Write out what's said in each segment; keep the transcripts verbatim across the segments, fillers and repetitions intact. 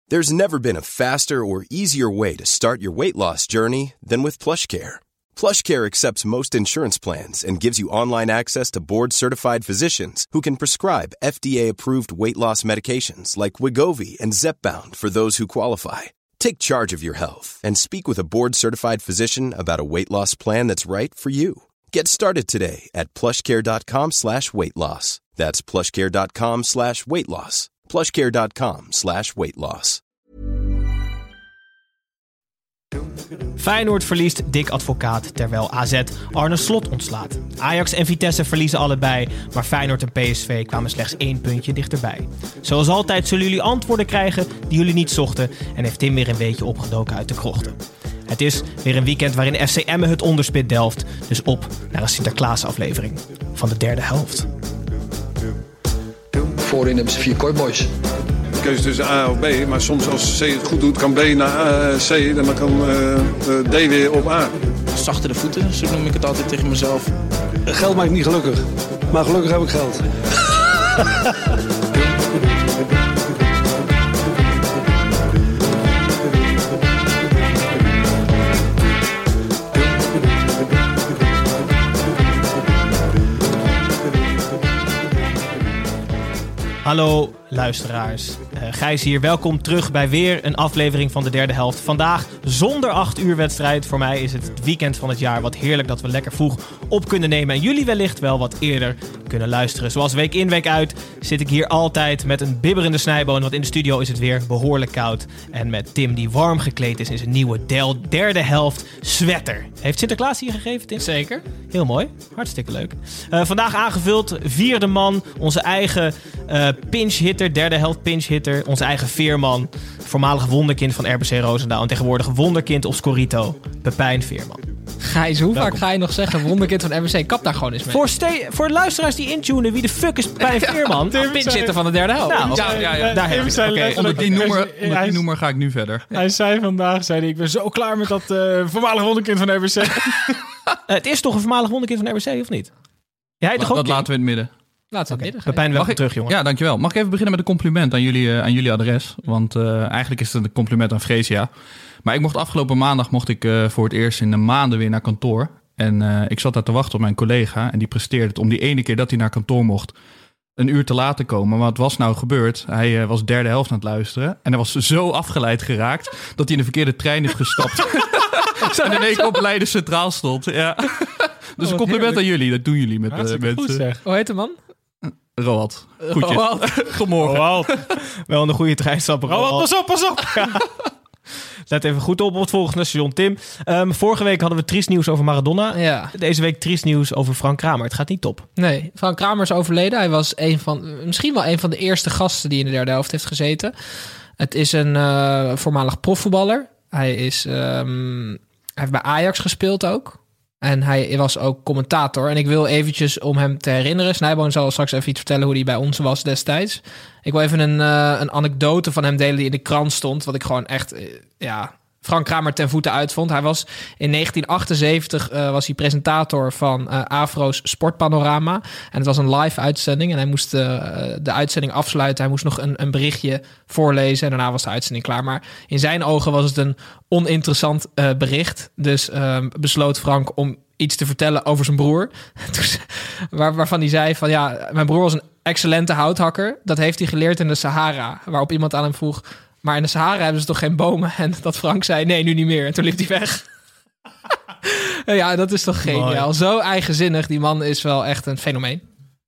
There's never been a faster or easier way to start your weight loss journey than with PlushCare. PlushCare accepts most insurance plans and gives you online access to board-certified physicians who can prescribe F D A-approved weight loss medications like Wegovy and Zepbound for those who qualify. Take charge of your health and speak with a board-certified physician about a weight loss plan that's right for you. Get started today at plushcare.com slash weight loss. That's plushcare.com slash weight loss. plushcare.com slash weight loss. Feyenoord verliest Dick Advocaat terwijl A Z Arne Slot ontslaat. Ajax en Vitesse verliezen allebei, maar Feyenoord en P S V kwamen slechts één puntje dichterbij. Zoals altijd zullen jullie antwoorden krijgen die jullie niet zochten en heeft Tim weer een beetje opgedoken uit de krochten. Het is weer een weekend waarin F C Emmen het onderspit delft, dus op naar een Sinterklaas-aflevering van de derde helft. Voorin hebben ze vier kooiboys. Keuze tussen A of B, maar soms als C het goed doet kan B naar C en dan kan uh, D weer op A. Zachter de voeten, zo noem ik het altijd tegen mezelf. Geld maakt niet gelukkig, maar gelukkig heb ik geld. Hallo luisteraars, uh, Gijs hier. Welkom terug bij weer een aflevering van de derde helft. Vandaag zonder acht uur wedstrijd. Voor mij is het het weekend van het jaar. Wat heerlijk dat we lekker vroeg op kunnen nemen. En jullie wellicht wel wat eerder kunnen luisteren. Zoals week in week uit zit ik hier altijd met een bibberende snijboon. Want in de studio is het weer behoorlijk koud. En met Tim die warm gekleed is in zijn nieuwe del- derde helft sweater. Heeft Sinterklaas hier gegeven, Tim? Zeker. Heel mooi. Hartstikke leuk. Uh, vandaag aangevuld, vierde man. Onze eigen uh, pinch-hitter, derde helft pinch-hitter. Onze eigen veerman. Voormalig wonderkind van R B C Roosendaal. En tegenwoordig wonderkind op Scorito. Pepijn Veerman. Gijs, hoe Welkom. vaak ga je nog zeggen wonderkind van R B C? Kap daar gewoon eens mee. Voor, ste- voor de luisteraars die intunen, wie de fuck is Pepijn Veerman? Een pinch-hitter van de derde helft. Nou, ja, ja, ja. daar heb ik het. Oké, onder die noemer, onder hij, die noemer ga ik nu verder. Hij zei vandaag, zei hij, ik ben zo klaar met dat uh, voormalig wonderkind van R B C. Uh, het is toch een voormalig wonderkind van R B C, of niet? Jij toch La, ook? dat laten we in het midden. Laat het Okay. midden. Pepijn, welkom Mag ik- terug, jongen. Ja, dankjewel. Mag ik even beginnen met een compliment aan jullie, uh, aan jullie adres? Want uh, eigenlijk is het een compliment aan Freesia. Maar ik mocht afgelopen maandag mocht ik uh, voor het eerst in de maanden weer naar kantoor. En uh, ik zat daar te wachten op mijn collega. En die presteerde het om die ene keer dat hij naar kantoor mocht een uur te laat te komen. Maar wat was nou gebeurd? Hij uh, was derde helft aan het luisteren. En hij was zo afgeleid geraakt dat hij in de verkeerde trein is gestapt. En in één keer op Leiden Centraal stond. Ja. Dus een compliment aan jullie. Dat doen jullie met uh, mensen. Goed zeg. Hoe heet de man? Roald. Goedjes. Roald. Goedemorgen. Roald. Wel een goede treinstapper. Roald, pas op, pas op. Ja. Let even goed op op het volgende station, Tim. Um, vorige week hadden we triest nieuws over Maradona. Ja. Deze week triest nieuws over Frank Kramer. Het gaat niet top. Nee, Frank Kramer is overleden. Hij was een van, misschien wel een van de eerste gasten die in de derde helft heeft gezeten. Het is een uh, voormalig profvoetballer. Hij, is, um, hij heeft bij Ajax gespeeld ook. En hij was ook commentator. En ik wil eventjes om hem te herinneren. Snijboon zal straks even iets vertellen hoe hij bij ons was destijds. Ik wil even een, uh, een anekdote van hem delen die in de krant stond. Wat ik gewoon echt, uh, ja, Frank Kramer ten voeten uitvond. Hij was in negentien achtenzeventig uh, was hij presentator van uh, Afro's Sportpanorama. En het was een live uitzending. En hij moest uh, de uitzending afsluiten. Hij moest nog een, een berichtje voorlezen. En daarna was de uitzending klaar. Maar in zijn ogen was het een oninteressant uh, bericht. Dus uh, besloot Frank om iets te vertellen over zijn broer. Waar, waarvan hij zei van ja, mijn broer was een excellente houthakker. Dat heeft hij geleerd in de Sahara. Waarop iemand aan hem vroeg, maar in de Sahara hebben ze toch geen bomen? En dat Frank zei, nee, nu niet meer. En toen liep hij weg. Ja, dat is toch geniaal. Mooi. Zo eigenzinnig. Die man is wel echt een fenomeen.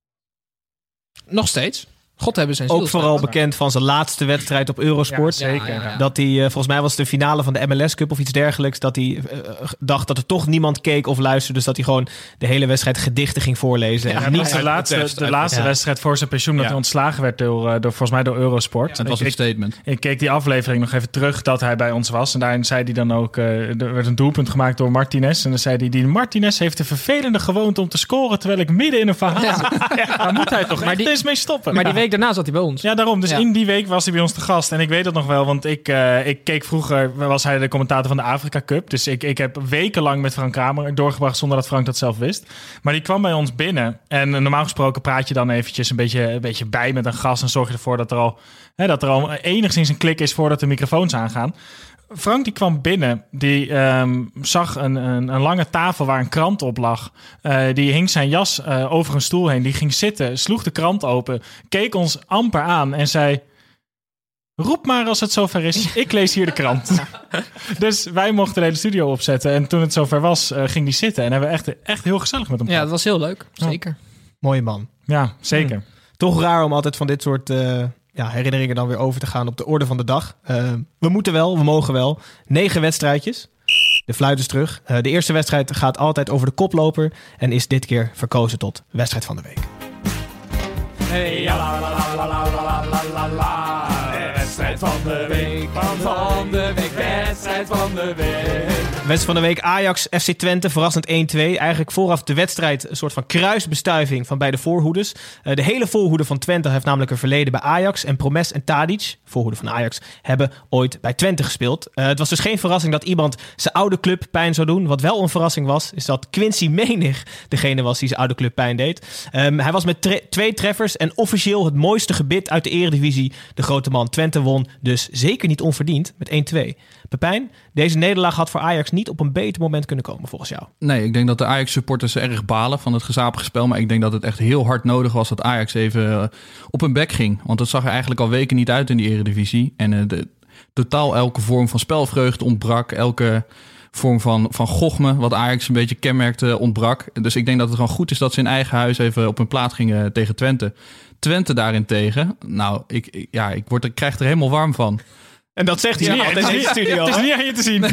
Nog steeds. God hebben zijn ziel. Ook vooral bekend van zijn laatste wedstrijd op Eurosport. Ja, zeker. Ja, ja, ja. Dat hij, uh, volgens mij was het de finale van de M L S Cup of iets dergelijks. Dat hij uh, dacht dat er toch niemand keek of luisterde. Dus dat hij gewoon de hele wedstrijd gedichten ging voorlezen. Ja, en niet de laatste, de laatste ja. wedstrijd voor zijn pensioen. Dat ja. hij ontslagen werd door, door volgens mij door Eurosport. Ja, dat was een ik, statement. Ik, ik keek die aflevering nog even terug dat hij bij ons was. En daarin zei hij dan ook, uh, er werd een doelpunt gemaakt door Martinez. En dan zei hij, die Martinez heeft de vervelende gewoonte om te scoren terwijl ik midden in een verhaal zit. Ja. Daar moet hij toch maar echt die, eens mee stoppen. Maar die week daarna zat hij bij ons. Ja, daarom. Dus Ja. in die week was hij bij ons te gast. En ik weet dat nog wel, want ik, uh, ik keek vroeger... was hij de commentator van de Afrika Cup. Dus ik, ik heb wekenlang met Frank Kramer doorgebracht... zonder dat Frank dat zelf wist. Maar die kwam bij ons binnen. En normaal gesproken praat je dan eventjes een beetje, een beetje bij met een gast... en zorg je ervoor dat er al, hè, dat er al enigszins een klik is... voordat de microfoons aangaan. Frank die kwam binnen, die um, zag een, een, een lange tafel waar een krant op lag. Uh, die hing zijn jas uh, over een stoel heen. Die ging zitten, sloeg de krant open, keek ons amper aan en zei... Roep maar als het zover is, ik lees hier de krant. Dus wij mochten de hele studio opzetten. En toen het zover was, uh, ging die zitten. En hebben we echt, echt heel gezellig met hem Ja, dat was heel leuk. Zeker. Ja. Mooie man. Ja, zeker. Hmm. Toch raar om altijd van dit soort... Uh... Ja, herinneringen dan weer over te gaan op de orde van de dag. Uh, we moeten wel, we mogen wel. Negen wedstrijdjes. De fluit is terug. Uh, de eerste wedstrijd gaat altijd over de koploper... en is dit keer verkozen tot wedstrijd van de week. Hey, ja, la, la, la, la, la, la, la, la. Wedstrijd van de week, van de week, wedstrijd van de week. Wedstrijd van de week Ajax F C Twente, verrassend één twee. Eigenlijk vooraf de wedstrijd een soort van kruisbestuiving van beide voorhoeders. Uh, de hele voorhoede van Twente heeft namelijk een verleden bij Ajax. En Promes en Tadic, voorhoede van Ajax, hebben ooit bij Twente gespeeld. Uh, het was dus geen verrassing dat iemand zijn oude club pijn zou doen. Wat wel een verrassing was, is dat Quincy Menig degene was die zijn oude club pijn deed. Um, hij was met tre- twee treffers en officieel het mooiste gebit uit de eredivisie. De grote man. Twente won dus zeker niet onverdiend met één twee. Pepijn, deze nederlaag had voor Ajax niet op een beter moment kunnen komen volgens jou. Nee, ik denk dat de Ajax-supporters erg balen van het gezapige spel. Maar ik denk dat het echt heel hard nodig was dat Ajax even op hun bek ging. Want het zag er eigenlijk al weken niet uit in die eredivisie. En uh, de, totaal elke vorm van spelvreugde ontbrak. Elke vorm van, van gochme, wat Ajax een beetje kenmerkte, ontbrak. Dus ik denk dat het gewoon goed is dat ze in eigen huis even op hun plaat gingen tegen Twente. Twente daarentegen, nou, ik, ik, ja, ik, word, ik krijg er helemaal warm van. En dat zegt hij ja, altijd in de studio. Het is niet aan je te zien.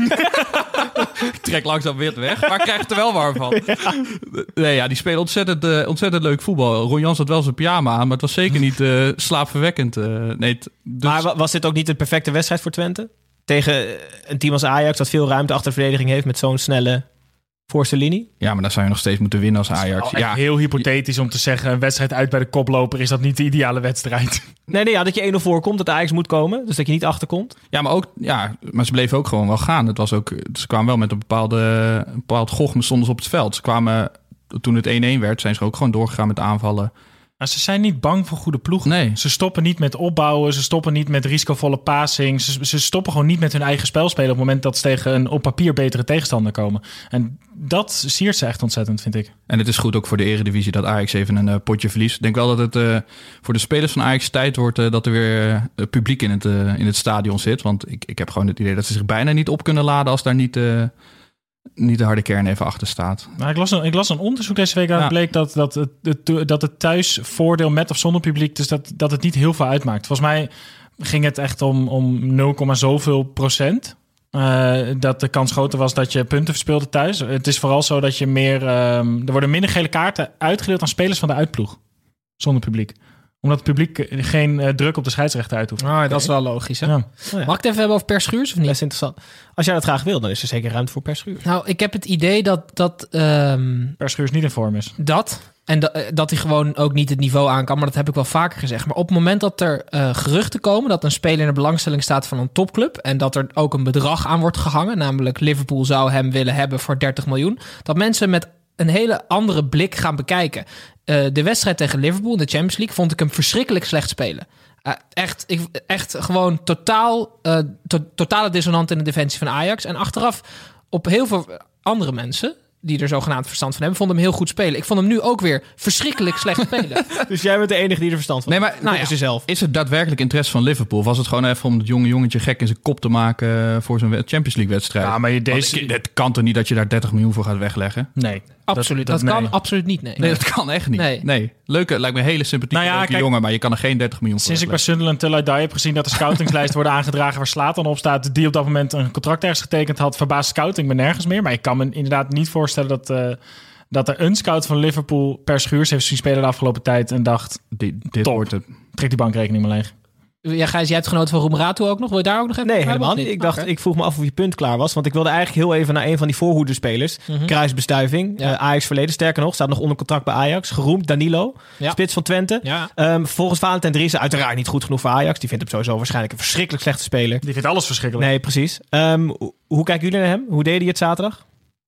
Ik trek langzaam weer weg, maar ik krijg het er wel warm van. Ja. Nee, ja, die spelen ontzettend, uh, ontzettend leuk voetbal. Ron Jans had wel zijn pyjama aan, maar het was zeker niet uh, slaapverwekkend. Uh, nee, t- dus... Maar was dit ook niet een perfecte wedstrijd voor Twente? Tegen een team als Ajax dat veel ruimte achter de verdediging heeft met zo'n snelle voorste linie? Ja, maar dan zou je nog steeds moeten winnen als Ajax. Het is ja. heel hypothetisch om te zeggen, een wedstrijd uit bij de koploper, is dat niet de ideale wedstrijd? Nee, nee ja, dat je één nul voorkomt, dat Ajax moet komen. Dus dat je niet achterkomt. Ja, maar, ook, ja, maar ze bleven ook gewoon wel gaan. Het was ook, ze kwamen wel met een bepaalde een bepaald gochme stonden ze op het veld. Ze kwamen, toen het één één werd, zijn ze ook gewoon doorgegaan met aanvallen. Maar ze zijn niet bang voor goede ploegen. Nee. Ze stoppen niet met opbouwen. Ze stoppen niet met risicovolle passing. Ze, ze stoppen gewoon niet met hun eigen spel spelen op het moment dat ze tegen een op papier betere tegenstander komen. En dat siert ze echt ontzettend, vind ik. En het is goed ook voor de Eredivisie dat Ajax even een uh, potje verliest. Ik denk wel dat het uh, voor de spelers van Ajax tijd wordt uh, dat er weer uh, publiek in het, uh, in het stadion zit. Want ik, ik heb gewoon het idee dat ze zich bijna niet op kunnen laden als daar niet... Uh, niet de harde kern even achter staat. Nou, ik, las een, ik las een onderzoek deze week waaruit ja. bleek dat, dat, het, het, dat het thuisvoordeel met of zonder publiek, dus dat, dat het niet heel veel uitmaakt. Volgens mij ging het echt om, om nul, zoveel procent. Uh, dat de kans groter was dat je punten verspeelde thuis. Het is vooral zo dat je meer... Um, er worden minder gele kaarten uitgedeeld aan spelers van de uitploeg. Zonder publiek. Omdat het publiek geen uh, druk op de scheidsrechter uitoefent. Oh, dat is wel logisch, hè? Ja. Oh, ja. Mag ik het even hebben over Per Schuurs of niet? Dat is interessant. Als jij dat graag wil, dan is er zeker ruimte voor Per Schuurs. Nou, ik heb het idee dat... dat um, Per Schuurs niet in vorm is. Dat... En da- dat hij gewoon ook niet het niveau aan kan. Maar dat heb ik wel vaker gezegd. Maar op het moment dat er uh, geruchten komen... dat een speler in de belangstelling staat van een topclub... en dat er ook een bedrag aan wordt gehangen... namelijk Liverpool zou hem willen hebben voor dertig miljoen... dat mensen met een hele andere blik gaan bekijken. Uh, de wedstrijd tegen Liverpool in de Champions League... vond ik hem verschrikkelijk slecht spelen. Uh, echt, ik, echt gewoon totaal, uh, to- totale dissonant in de defensie van Ajax. En achteraf op heel veel andere mensen... die er zogenaamd verstand van hebben, vonden hem heel goed spelen. Ik vond hem nu ook weer verschrikkelijk slecht spelen. Dus jij bent de enige die er verstand van heeft. Nee, maar nou ja, jezelf. Is het daadwerkelijk interesse van Liverpool? Was het gewoon even om het jonge jongetje gek in zijn kop te maken voor zo'n Champions League wedstrijd? Ja, maar je deze... Want het kan toch niet dat je daar dertig miljoen voor gaat wegleggen? Nee. Absoluut. Dat, dat, dat kan nee. absoluut niet, nee. Nee, dat kan echt niet. Nee. nee. Leuke, lijkt me een hele sympathieke nou ja, kijk, jongen, maar je kan er geen dertig miljoen voor Sinds ik bij Sunderland Till I Die heb gezien dat de scoutingslijst worden aangedragen waar Zlatan op staat, die op dat moment een contract ergens getekend had, verbaasd scouting me nergens meer. Maar ik kan me inderdaad niet voorstellen dat, uh, dat er een scout van Liverpool Per Schuurs heeft zien spelen de afgelopen tijd en dacht, dit, dit top, wordt het. trek die bankrekening maar leeg. Ja, Gijs, jij hebt genoten van Roemeratu ook nog. Wil je daar ook nog even Nee, over helemaal hebben, niet. of Ik dacht, Oké. ik vroeg me af of je punt klaar was. Want ik wilde eigenlijk heel even naar een van die voorhoederspelers. Mhm. Kruisbestuiving. Ja. Uh, Ajax verleden. Sterker nog, staat nog onder contract bij Ajax. Geroemd, Danilo. Ja. Spits van Twente. Ja. Um, volgens Valentijn Driessen uiteraard niet goed genoeg voor Ajax. Die vindt hem sowieso waarschijnlijk een verschrikkelijk slechte speler. Die vindt alles verschrikkelijk. Nee, precies. Um, hoe, hoe kijken jullie naar hem? Hoe deed hij het zaterdag?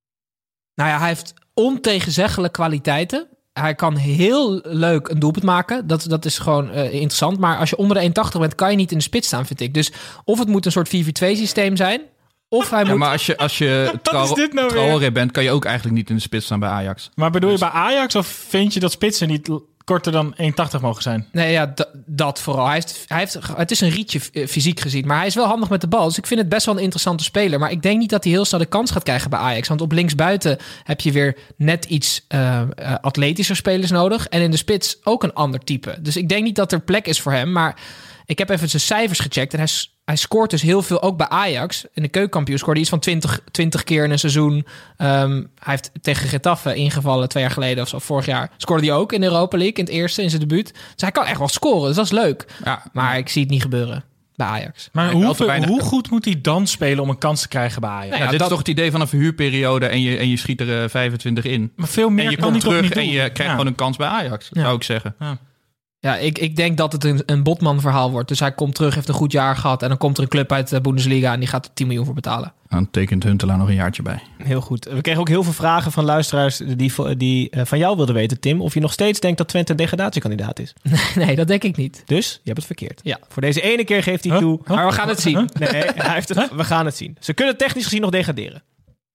Nou ja, hij heeft ontegenzeggelijke kwaliteiten. Hij kan heel leuk een doelpunt maken. Dat, dat is gewoon uh, interessant. Maar als je onder de één tachtig bent, kan je niet in de spits staan, vind ik. Dus of het moet een soort vier vier twee systeem zijn, of hij Ja, moet... maar als je, als je is dit nou weer? Traoré bent, kan je ook eigenlijk niet in de spits staan bij Ajax. Maar bedoel je bij Ajax of vind je dat spitsen niet l- korter dan één tachtig mogen zijn? Nee, ja, d- dat vooral. Hij heeft, hij heeft, het is een rietje uh, fysiek gezien, maar hij is wel handig met de bal. Dus ik vind het best wel een interessante speler. Maar ik denk niet dat hij heel snel de kans gaat krijgen bij Ajax. Want op linksbuiten heb je weer net iets uh, uh, atletischer spelers nodig. En in de spits ook een ander type. Dus ik denk niet dat er plek is voor hem. Maar ik heb even zijn cijfers gecheckt. En hij, hij scoort dus heel veel, ook bij Ajax. In de keukenkampioen scoorde hij iets van twintig, twintig keer in een seizoen. Um, hij heeft tegen Getafe ingevallen twee jaar geleden of zo. Vorig jaar scoorde hij ook in de Europa League in het eerste, in zijn debuut. Dus hij kan echt wel scoren, dus dat is leuk. Ja, Maar ik zie het niet gebeuren bij Ajax. Maar Hij heeft wel hoe, te weinig- hoe goed moet hij dan spelen om een kans te krijgen bij Ajax? Nee, ja, ja, dit dat- is toch het idee van een verhuurperiode en je, en je schiet er uh, vijfentwintig in. Maar veel meer En je kan komt hij toch terug niet en doen? je krijgt Ja. gewoon een kans bij Ajax, Ja. zou ik zeggen. Ja, ik, ik denk dat het een, een Botman-verhaal wordt. Dus hij komt terug, heeft een goed jaar gehad. En dan komt er een club uit de Bundesliga en die gaat er tien miljoen voor betalen. Dan tekent Huntelaar nog een jaartje bij. Heel goed. We kregen ook heel veel vragen van luisteraars die, die uh, van jou wilden weten, Tim. Of je nog steeds denkt dat Twente een degradatiekandidaat is. Nee, dat denk ik niet. Dus, je hebt het verkeerd. Ja. Voor deze ene keer geeft hij Huh? toe. Maar we gaan het zien. Nee, hij heeft het, we gaan het zien. Ze kunnen technisch gezien nog degraderen.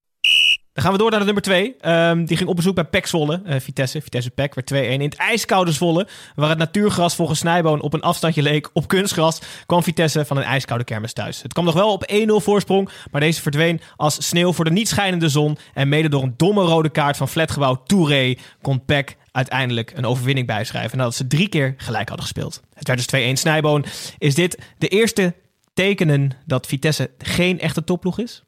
Dan gaan we door naar de nummer twee. Um, die ging op bezoek bij P E C Zwolle. Uh, Vitesse, Vitesse P E C, werd twee een. In het ijskoude Zwolle, waar het natuurgras volgens Snijboon op een afstandje leek op kunstgras, kwam Vitesse van een ijskoude kermis thuis. Het kwam nog wel op één nul voorsprong, maar deze verdween als sneeuw voor de niet schijnende zon. En mede door een domme rode kaart van flatgebouw Touré kon P E C uiteindelijk een overwinning bijschrijven nadat ze drie keer gelijk hadden gespeeld. Het werd dus twee een. Snijboon, is dit de eerste tekenen dat Vitesse geen echte topploeg is?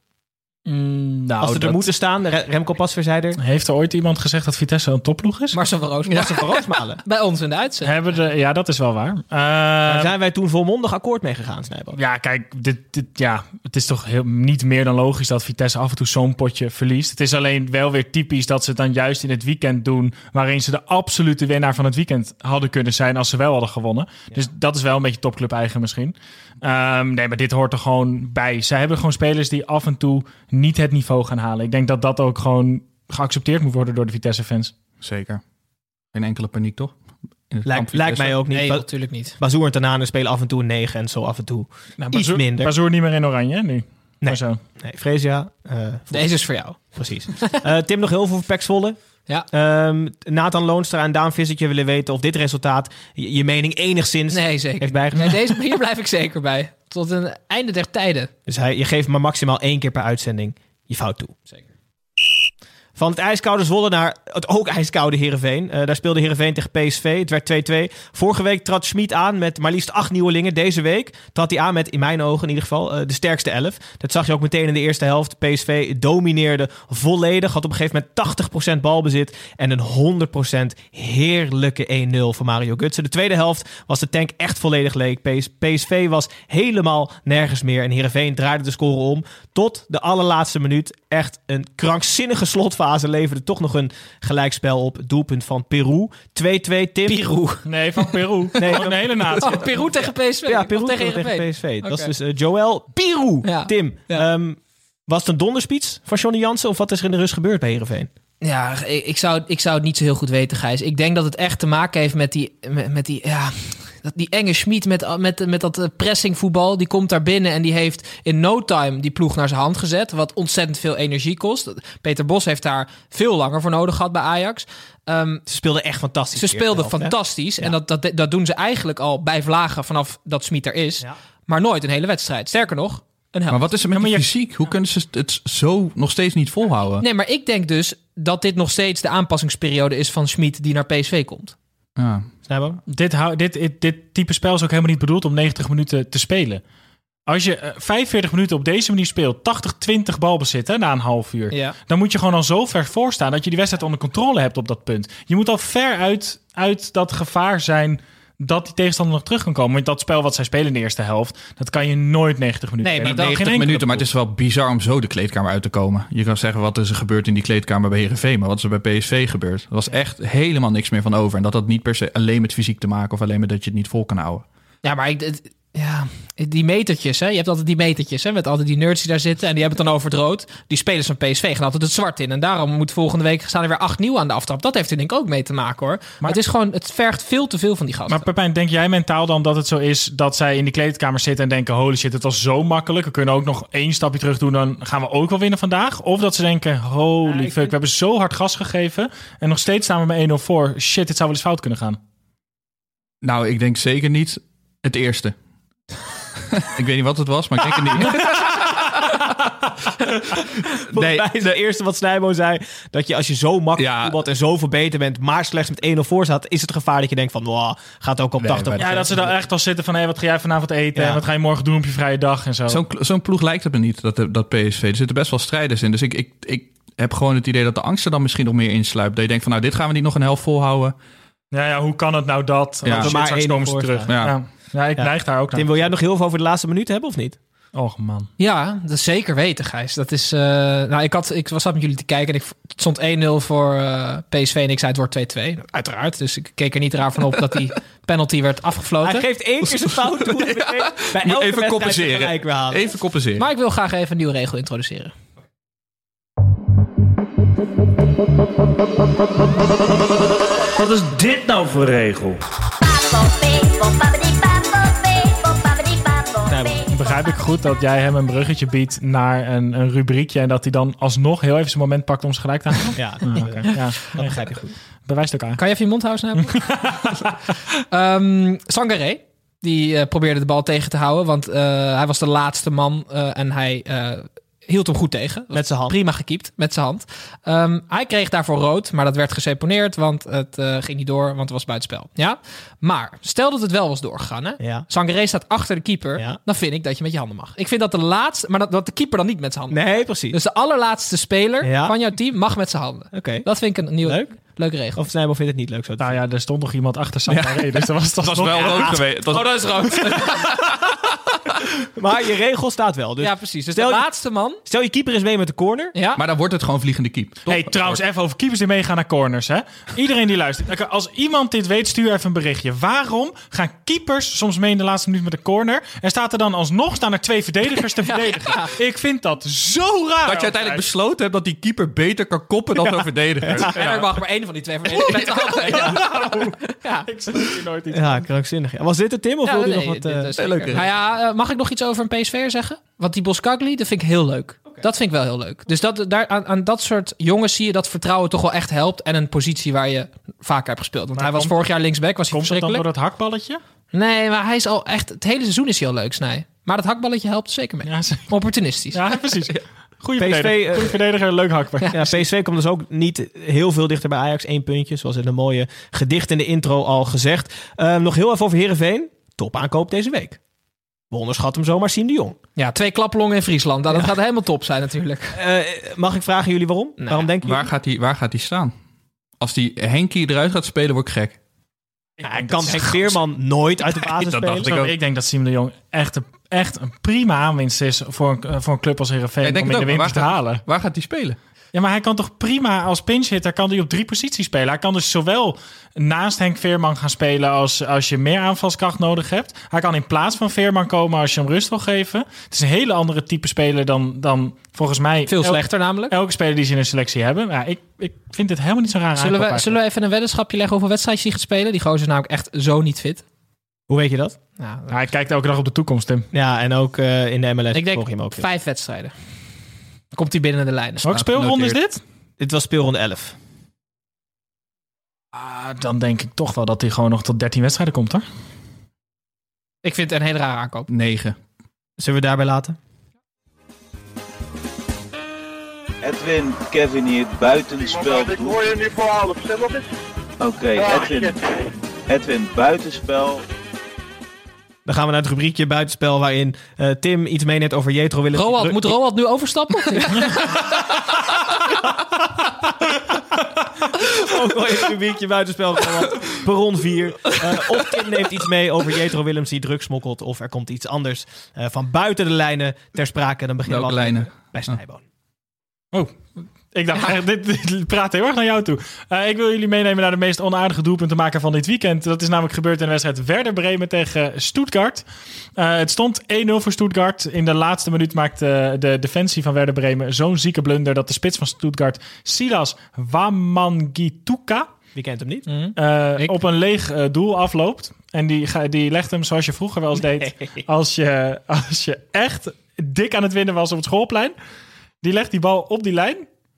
Mm, nou, Als ze er dat- moeten staan, Re- Remco Pasverzijder, Heeft er ooit iemand gezegd dat Vitesse een topploeg is? Marcel van Roosmalen. was er voor Roosmalen. Bij ons in de uitzending. Hebben de, ja, dat is wel waar. Uh, Daar zijn wij toen volmondig akkoord mee gegaan, Snijboon. Ja, kijk, dit, dit, ja, het is toch heel, niet meer dan logisch dat Vitesse af en toe zo'n potje verliest. Het is alleen wel weer typisch dat ze het dan juist in het weekend doen, waarin ze de absolute winnaar van het weekend hadden kunnen zijn als ze wel hadden gewonnen. Ja. Dus dat is wel een beetje topclub eigen misschien. Um, nee, maar dit hoort er gewoon bij. Zij hebben gewoon spelers die af en toe niet het niveau gaan halen. Ik denk dat dat ook gewoon geaccepteerd moet worden door de Vitesse-fans. Zeker. Geen enkele paniek, toch? In het Lijkt, kamp lijkt Vitesse. mij ook niet. Nee, Ba- natuurlijk niet. Bazoer en Tanane spelen af en toe een negen en zo af en toe Nou, iets Bazoer- minder. Bazoer niet meer in oranje, hè, nu. Nee. Maar zo. Nee, Freesia. Uh, Deze is voor jou. precies. Uh, Tim, nog heel veel voor P E C Zwolle. Ja. Um, Nathan Loonstra en Daan Vissertje willen weten of dit resultaat je, je mening enigszins Nee, zeker. heeft bijgedragen. Nee, deze, hier blijf ik zeker bij. Tot een einde der tijden. Dus hij, je geeft maar maximaal één keer per uitzending je fout toe. Zeker. Van het ijskoude Zwolle naar het ook ijskoude Heerenveen. Uh, daar speelde Heerenveen tegen P S V. Het werd twee twee. Vorige week trad Schmid aan met maar liefst acht nieuwelingen. Deze week trad hij aan met, in mijn ogen in ieder geval, uh, de sterkste elf. Dat zag je ook meteen in de eerste helft. P S V domineerde volledig. Had op een gegeven moment tachtig procent balbezit. En een honderd procent heerlijke één nul voor Mario Götze. De tweede helft was de tank echt volledig leeg. P S V was helemaal nergens meer. En Heerenveen draaide de score om. Tot de allerlaatste minuut. Echt een krankzinnige slotfase leverde toch nog een gelijkspel op. Doelpunt van Peru. twee twee, Tim. Peru. Nee, van Peru. Nee, Van de hele natie. Oh, Peru tegen P S V. Ja, Of Peru tegen tegen, Heerenveen. P S V. Dat was Oké. dus uh, Joël Peru. Ja. Tim, Ja. um, was het een donderspiets van Johnny Jansen? Of wat is er in de rust gebeurd bij Heerenveen? Ja, ik, ik, zou, ik zou het niet zo heel goed weten, Gijs. Ik denk dat het echt te maken heeft met die, met, met die, ja, dat, die enge Schmid met, met, met dat uh, pressingvoetbal. Die komt daar binnen en die heeft in no time die ploeg naar zijn hand gezet. Wat ontzettend veel energie kost. Peter Bos heeft daar veel langer voor nodig gehad bij Ajax. Um, Ze speelden echt fantastisch. ze de eerste speelden helft, hè? fantastisch. Ja. En dat, dat, dat doen ze eigenlijk al bij vlagen vanaf dat Schmid er is. Ja. Maar nooit een hele wedstrijd. Sterker nog, een helft. Maar wat is er met Ja, maar die je- fysiek? Hoe kunnen ze het zo nog steeds niet volhouden? Nee, maar ik denk dus dat dit nog steeds de aanpassingsperiode is van Schmid die naar P S V komt. Ja. Snijboom? Dit, hou- dit, dit, dit type spel is ook helemaal niet bedoeld om negentig minuten te spelen. Als je uh, vijfenveertig minuten op deze manier speelt, tachtig twintig balbezit hè, na een half uur, Ja. dan moet je gewoon al zo ver voor staan dat je die wedstrijd onder controle hebt op dat punt. Je moet al ver uit, uit dat gevaar zijn dat die tegenstander nog terug kan komen. Want dat spel wat zij spelen in de eerste helft, dat kan je nooit negentig minuten Nee, spelen. maar Dat- negentig minuten, maar het is wel bizar om zo de kleedkamer uit te komen. Je kan zeggen, wat is er gebeurd in die kleedkamer bij Heerenveen, maar wat is er bij P S V gebeurd? Er was echt helemaal niks meer van over. En dat had niet per se alleen met fysiek te maken of alleen met dat je het niet vol kan houden. Ja, maar ik, het- ja, die metertjes, hè? Je hebt altijd die metertjes, hè? Met altijd die nerds die daar zitten en die hebben het dan over het rood. Die spelers van P S V gaan altijd het zwart in. En daarom moet volgende week staan er weer acht nieuw aan de aftrap. Dat heeft er denk ik ook mee te maken, hoor. Maar het is gewoon, het vergt veel te veel van die gasten. Maar Pepijn, denk jij mentaal dan dat het zo is dat zij in die kleedkamer zitten en denken, holy shit, het was zo makkelijk. We kunnen ook nog één stapje terug doen, dan gaan we ook wel winnen vandaag. Of dat ze denken, holy Ja, fuck, vind- we hebben zo hard gas gegeven en nog steeds staan we met één nul voor. Shit, dit zou wel eens fout kunnen gaan. Nou, ik denk zeker niet het eerste. Ik weet niet wat het was, maar ik denk het niet. Nee, mij is het eerste wat Snijbo zei, dat je als je zo makkelijk Ja. voetbalt en zoveel beter bent, maar slechts met één nul voor staat, is het gevaar dat je denkt van, wow, gaat ook op Nee, tachtig. maar- Ja, dat ze dan echt al zitten van, hé, wat ga jij vanavond eten? Ja. En wat ga je morgen doen op je vrije dag en zo. Zo'n, zo'n ploeg lijkt het me niet, dat, dat P S V. Er zitten best wel strijders in. Dus ik, ik, ik heb gewoon het idee dat de angst er dan misschien nog meer insluipt. Dat je denkt van, nou, dit gaan we niet nog een helft volhouden. Ja, ja, hoe kan het nou dat? Ja. Oh, shit, Maar straks één nul komen ze voor terug. staan. Ja. Ja. Ja. ik Ja. neig daar ook naar. Tim, wil jij nog heel veel over de laatste minuten hebben of niet? Och man. Ja, dat is zeker weten, Gijs. Dat is, uh, nou, ik, had, ik was zat met jullie te kijken en ik, het stond één nul voor uh, P S V en ik zei het wordt twee twee. Uiteraard, dus ik keek er niet raar van op dat die penalty werd afgefloten. Hij geeft één keer zijn fout toe. Bij elke Even wedstrijd compenseren. gelijk weer halen. Even compenseren. Maar ik wil graag even een nieuwe regel introduceren. Wat is dit nou voor regel? Begrijp ik goed dat jij hem een bruggetje biedt naar een, een rubriekje en dat hij dan alsnog heel even zijn moment pakt om ze gelijk te halen? Ja, Ah, oké. Ja, dat begrijp je goed. bewijst ook aan. Kan je even je mond houden, Snijboer? um, Sangaré, die uh, probeerde de bal tegen te houden, want uh, hij was de laatste man uh, en hij uh, hield hem goed tegen. Met zijn hand. Prima gekiept, met zijn hand. Um, hij kreeg daarvoor rood, maar dat werd geseponeerd, want het uh, ging niet door, want het was buitenspel. Ja? Maar stel dat het wel was doorgegaan, hè? Ja. Sangaré staat achter de keeper, Ja. dan vind ik dat je met je handen mag. Ik vind dat de laatste, maar dat, dat de keeper dan niet met zijn handen mag. Nee, precies. Dus de allerlaatste speler Ja. van jouw team mag met zijn handen. Oké. Dat vind ik een nieuwe, Leuk. leuke regel. Of Snijbo vindt het niet leuk zo. te Nou ja, er stond nog iemand achter Sangaré, dus dat was, Het was wel rood geweest. Het was- Oh, dat is rood. zien. Maar je regel staat wel. Dus Ja, precies. Dus stel de je- laatste man. stel je keeper is mee met de corner. Ja. Maar dan wordt het gewoon vliegende keep. Toch? Hey, trouwens, even over keepers die meegaan naar corners. Hè? Iedereen die luistert. Als iemand dit weet, stuur even een berichtje. Waarom gaan keepers soms mee in de laatste minuut met de corner? En staat er dan alsnog staan er twee verdedigers te verdedigen? Ik vind dat zo raar. Dat je uiteindelijk besloten hebt dat die keeper beter kan koppen dan een verdediger. En er mag maar één van die twee verdedigers met de handen. Ja. Ja. Ik snap hier nooit iets. Ja, krankzinnig. Ja, was dit het, Tim? Of Ja, wilde je nee, nog wat... dit eh, is heel zeker. leuk. Nou ja, uh, mag ik nog iets over een P S V'er zeggen? Want die Boskagli, dat vind ik heel leuk. Dat vind ik wel heel leuk. Dus dat, daar, aan, aan dat soort jongens zie je dat vertrouwen toch wel echt helpt. En een positie waar je vaker hebt gespeeld. Want hij was komt- vorig jaar linksback, was hij Komt het dan door verschrikkelijk. dat hakballetje? Nee, maar hij is al echt... Het hele seizoen is hij al leuk, Snij. Maar dat hakballetje helpt zeker mee. Ja, zeker. Opportunistisch. Ja, precies. Goeie P S V, verdediger, eh, Goeie verdediger, leuk hakbal. Ja. Ja, P S V komt dus ook niet heel veel dichter bij Ajax. Eén puntje, zoals in een mooie gedicht in de intro al gezegd. Ehm, nog heel even over Heerenveen. Top aankoop deze week. We onderschatten hem zomaar, Siem de Jong. Ja, twee klaplongen in Friesland. Nou, dat gaat helemaal top zijn natuurlijk. Eh, mag ik vragen jullie waarom? Nee. Waarom denken Waar jullie? gaat die, waar gaat die staan? Als die Henkie eruit gaat spelen, word ik gek. Ja, hij kan Henk Veerman nooit uit de basis dat spelen. dacht ik ook. Ik denk dat Siem de Jong echt een, echt een prima aanwinst is voor een, voor een club als Heerenveen Ik denk om in het de ook, winter te maar waar halen. Waar gaat die spelen? Ja, maar hij kan toch prima als pinchhitter kan hij op drie posities spelen. Hij kan dus zowel naast Henk Veerman gaan spelen als, als je meer aanvalskracht nodig hebt. Hij kan in plaats van Veerman komen als je hem rust wil geven. Het is een hele andere type speler dan, dan volgens mij... Veel elke- slechter namelijk. Elke speler die ze in een selectie hebben. Ja, ik, ik vind dit helemaal niet zo raar. Zullen we, zullen we even een weddenschapje leggen hoeveel wedstrijdjes hij gaat spelen? Die gozer is namelijk echt zo niet fit. Hoe weet je dat? Nou, Hij kijkt elke dag op de toekomst, Tim. Ja, en ook eh, in de M L S ik denk volg je hem ook. weer. vijf wedstrijden. Komt hij binnen de lijnen. Welke speelronde is genoteerd. dit? Dit was speelronde elf. Ah, dan denk ik toch wel dat hij gewoon nog tot dertien wedstrijden komt, hoor. Ik vind het een hele rare aankoop. Negen. Zullen we daarbij laten? Edwin, Kevin hier, buitenspel. Ik hoor je nu voor half, stem nog eens. Oké, Edwin. Edwin, buitenspel. Dan gaan we naar het rubriekje buitenspel waarin eh, Tim iets meeneemt over Jetro willen. Roald, moet Roald nu overstappen? Of niet? Ook al even een biertje buitenspel gehad. Perron vier. Uh, of Tim neemt iets mee over Jetro Willems die drugs smokkelt. Of er komt iets anders uh, van buiten de lijnen ter sprake. Dan beginnen we lijnen? bij Snijboon. Oh, ik dacht, ja. dit, dit praat heel erg naar jou toe. Uh, ik wil jullie meenemen naar de meest onaardige doelpuntenmaker van dit weekend. Dat is namelijk gebeurd in de wedstrijd Werder Bremen tegen Stuttgart. Uh, het stond één nul voor Stuttgart. In de laatste minuut maakte de defensie van Werder Bremen zo'n zieke blunder dat de spits van Stuttgart, Silas Wamangituka, wie kent hem niet? Mm-hmm. Uh, op een leeg uh, doel afloopt. En die, die legt hem zoals je vroeger wel eens deed. Nee. Als, je, als je echt dik aan het winnen was op het schoolplein. Die legt die bal op die lijn.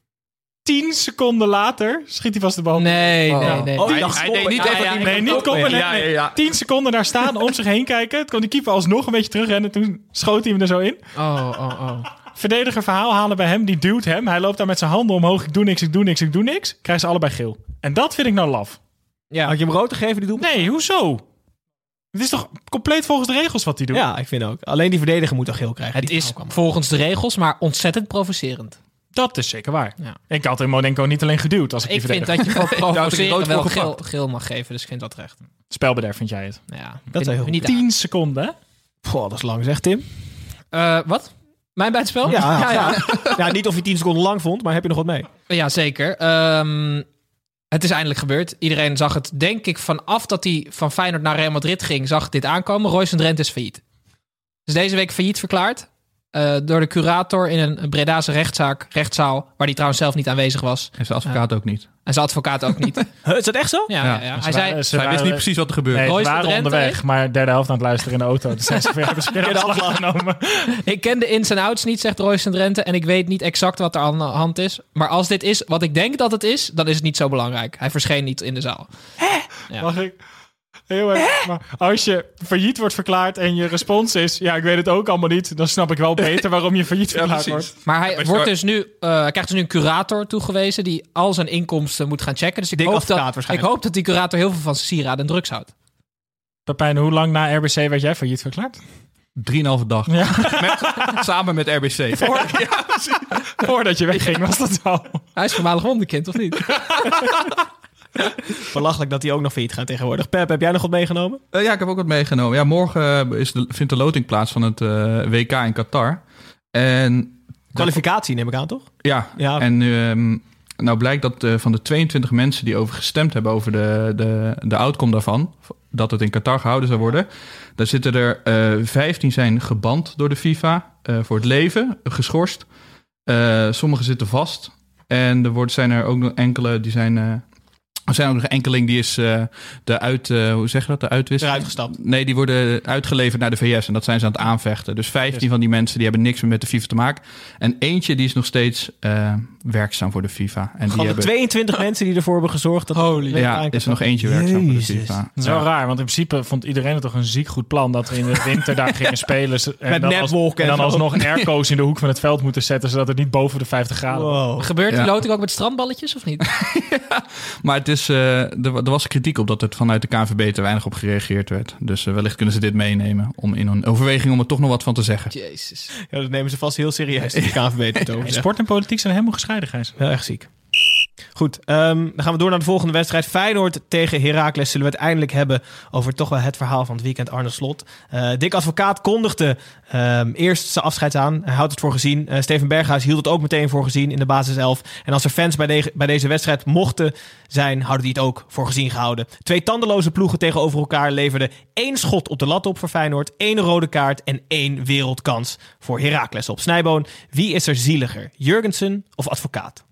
Tien seconden later schiet hij vast de bal. Nee, oh. nee, nee. Oh, hij, dacht, hij deed niet even... Ja, ja, nee, niet koppen. Nee, ja, ja, ja. Tien seconden daar staan, om zich heen kijken. Toen kwam die keeper alsnog een beetje terugrennen. Toen schoot hij hem er zo in. Oh, oh, oh. Verdediger verhaal halen bij hem. Die duwt hem. Hij loopt daar met zijn handen omhoog. Ik doe niks, ik doe niks, ik doe niks. Krijgen ze allebei geel. En dat vind ik nou laf. Ja. Had je hem rood gegeven? Die doet... Nee, hoezo? Het is toch compleet volgens de regels wat hij doet? Ja, ik vind ook. Alleen die verdediger moet toch geel krijgen. Het is volgens de regels, maar ontzettend provocerend. Dat is zeker waar. Ja. Ik had Modenko niet alleen geduwd als ik, ik die vind dat je voor provoceren ja, wel geel, geel mag geven, dus ik vind dat recht. Spelbederf vind jij het? Ja, dat is heel niet tien seconden, hè? Goh, dat is lang, zegt Tim. Uh, wat? Mijn buitenspel? Ja, ja, ja. ja. ja, niet of je tien seconden lang vond, maar heb je nog wat mee? Ja, zeker. Um, het is eindelijk gebeurd. Iedereen zag het, denk ik, vanaf dat hij van Feyenoord naar Real Madrid ging, zag dit aankomen. Royce Drenthe is failliet. Dus deze week failliet verklaard. Uh, door de curator in een Bredase rechtszaak, rechtszaal, waar hij trouwens zelf niet aanwezig was. En zijn advocaat uh, ook niet. En zijn advocaat ook niet. Huh, is dat echt zo? Ja, ja. ja, ja. Hij, zei, ze hij wist niet precies wat er gebeurde. Nee, ze Royce waren Drenthe, onderweg, maar derde helft aan het luisteren in de auto. Dus zijn ze weer hebben ze weer de afslag genomen. Ik ken de ins en outs niet, zegt Royce Drenthe. En ik weet niet exact wat er aan de hand is. Maar als dit is wat ik denk dat het is, dan is het niet zo belangrijk. Hij verscheen niet in de zaal. Hè? Ja. Mag ik... Heel erg. Maar als je failliet wordt verklaard en je respons is, ja, ik weet het ook allemaal niet, dan snap ik wel beter waarom je failliet verklaard ja, wordt. Maar hij, wordt dus nu, uh, hij krijgt dus nu een curator toegewezen die al zijn inkomsten moet gaan checken. Dus ik, hoop dat, ik hoop dat die curator heel veel van zijn sieraden en drugs houdt. Pepijn, hoe lang na R B C werd jij failliet verklaard? Drieënhalve dag. Ja. Met, samen met R B C. Voor, ja, voordat je wegging was dat al. Hij is voormalig wonderkind, of niet? Belachelijk dat die ook nog failliet gaan tegenwoordig. Pep, heb jij nog wat meegenomen? Uh, ja, ik heb ook wat meegenomen. Ja, morgen is de, vindt de loting plaats van het uh, W K in Qatar. En kwalificatie neem ik aan, toch? Ja, ja. En um, nou blijkt dat uh, van de tweeëntwintig mensen die over gestemd hebben over de, de, de outcome daarvan, dat het in Qatar gehouden zou worden, daar zitten er uh, vijftien zijn geband door de FIFA uh, voor het leven, geschorst. Uh, Sommigen zitten vast. En er wordt, zijn er ook nog enkele die zijn... Uh, Er zijn ook nog enkeling die is uh, de uit, uh, hoe zeg je dat, de uitwisseling? Eruit gestapt. Nee, die worden uitgeleverd naar de V S en dat zijn ze aan het aanvechten. Dus vijftien van die mensen die hebben niks meer met de FIFA te maken. En eentje die is nog steeds uh, werkzaam voor de FIFA. En van die de hebben... tweeëntwintig mensen die ervoor hebben gezorgd dat... Holy. Ja, is er nog eentje werkzaam Jezus. voor de FIFA. Dat is wel ja. raar, want in principe vond iedereen het toch een ziek goed plan dat we in de winter daar gingen spelen. En met dan, als, en dan alsnog airco's in de hoek van het veld moeten zetten, zodat het niet boven de vijftig graden wow. was. Gebeurt die ja. loting ook met strandballetjes of niet? ja, maar het is, uh, er, er was kritiek op dat het vanuit de K N V B te weinig op gereageerd werd. Dus uh, wellicht kunnen ze dit meenemen om in een overweging om er toch nog wat van te zeggen. Jezus. Ja, dat nemen ze vast heel serieus, de K N V B te tonen. Sport en politiek zijn helemaal gescheiden, Gijs. Heel erg ziek. Goed, um, dan gaan we door naar de volgende wedstrijd. Feyenoord tegen Heracles zullen we het eindelijk hebben over toch wel het verhaal van het weekend, Arne Slot. Uh, Dick Advocaat kondigde um, eerst zijn afscheid aan. Hij houdt het voor gezien. Uh, Steven Berghuis hield het ook meteen voor gezien in de basiself. En als er fans bij, de, bij deze wedstrijd mochten zijn, hadden die het ook voor gezien gehouden. Twee tandeloze ploegen tegenover elkaar leverden één schot op de lat op voor Feyenoord, één rode kaart en één wereldkans voor Heracles op. Snijboon, wie is er zieliger? Jurgensen of Advocaat?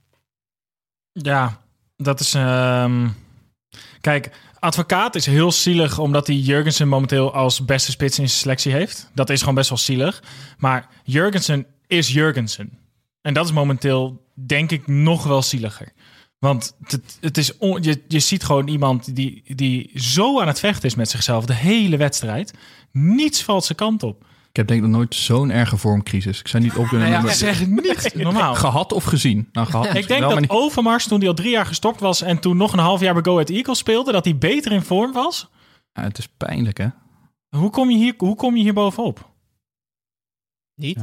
Ja, dat is... Um... Kijk, Advocaat is heel zielig omdat hij Jurgensen momenteel als beste spits in zijn selectie heeft. Dat is gewoon best wel zielig. Maar Jurgensen is Jurgensen. En dat is momenteel, denk ik, nog wel zieliger. Want het, het is on, je, je ziet gewoon iemand die, die zo aan het vechten is met zichzelf de hele wedstrijd. Niets valt zijn kant op. Ik heb denk ik nog nooit zo'n erge vormcrisis. Ik zou niet op kunnen nou ja, zeg niet normaal. Gehad of gezien? Nou, gehad, ik denk dat niet. Overmars, toen hij al drie jaar gestopt was en toen nog een half jaar bij Go Ahead Eagles speelde, dat hij beter in vorm was. Ja, het is pijnlijk, hè? Hoe kom je hier, hoe kom je hier bovenop? Niet? Ja.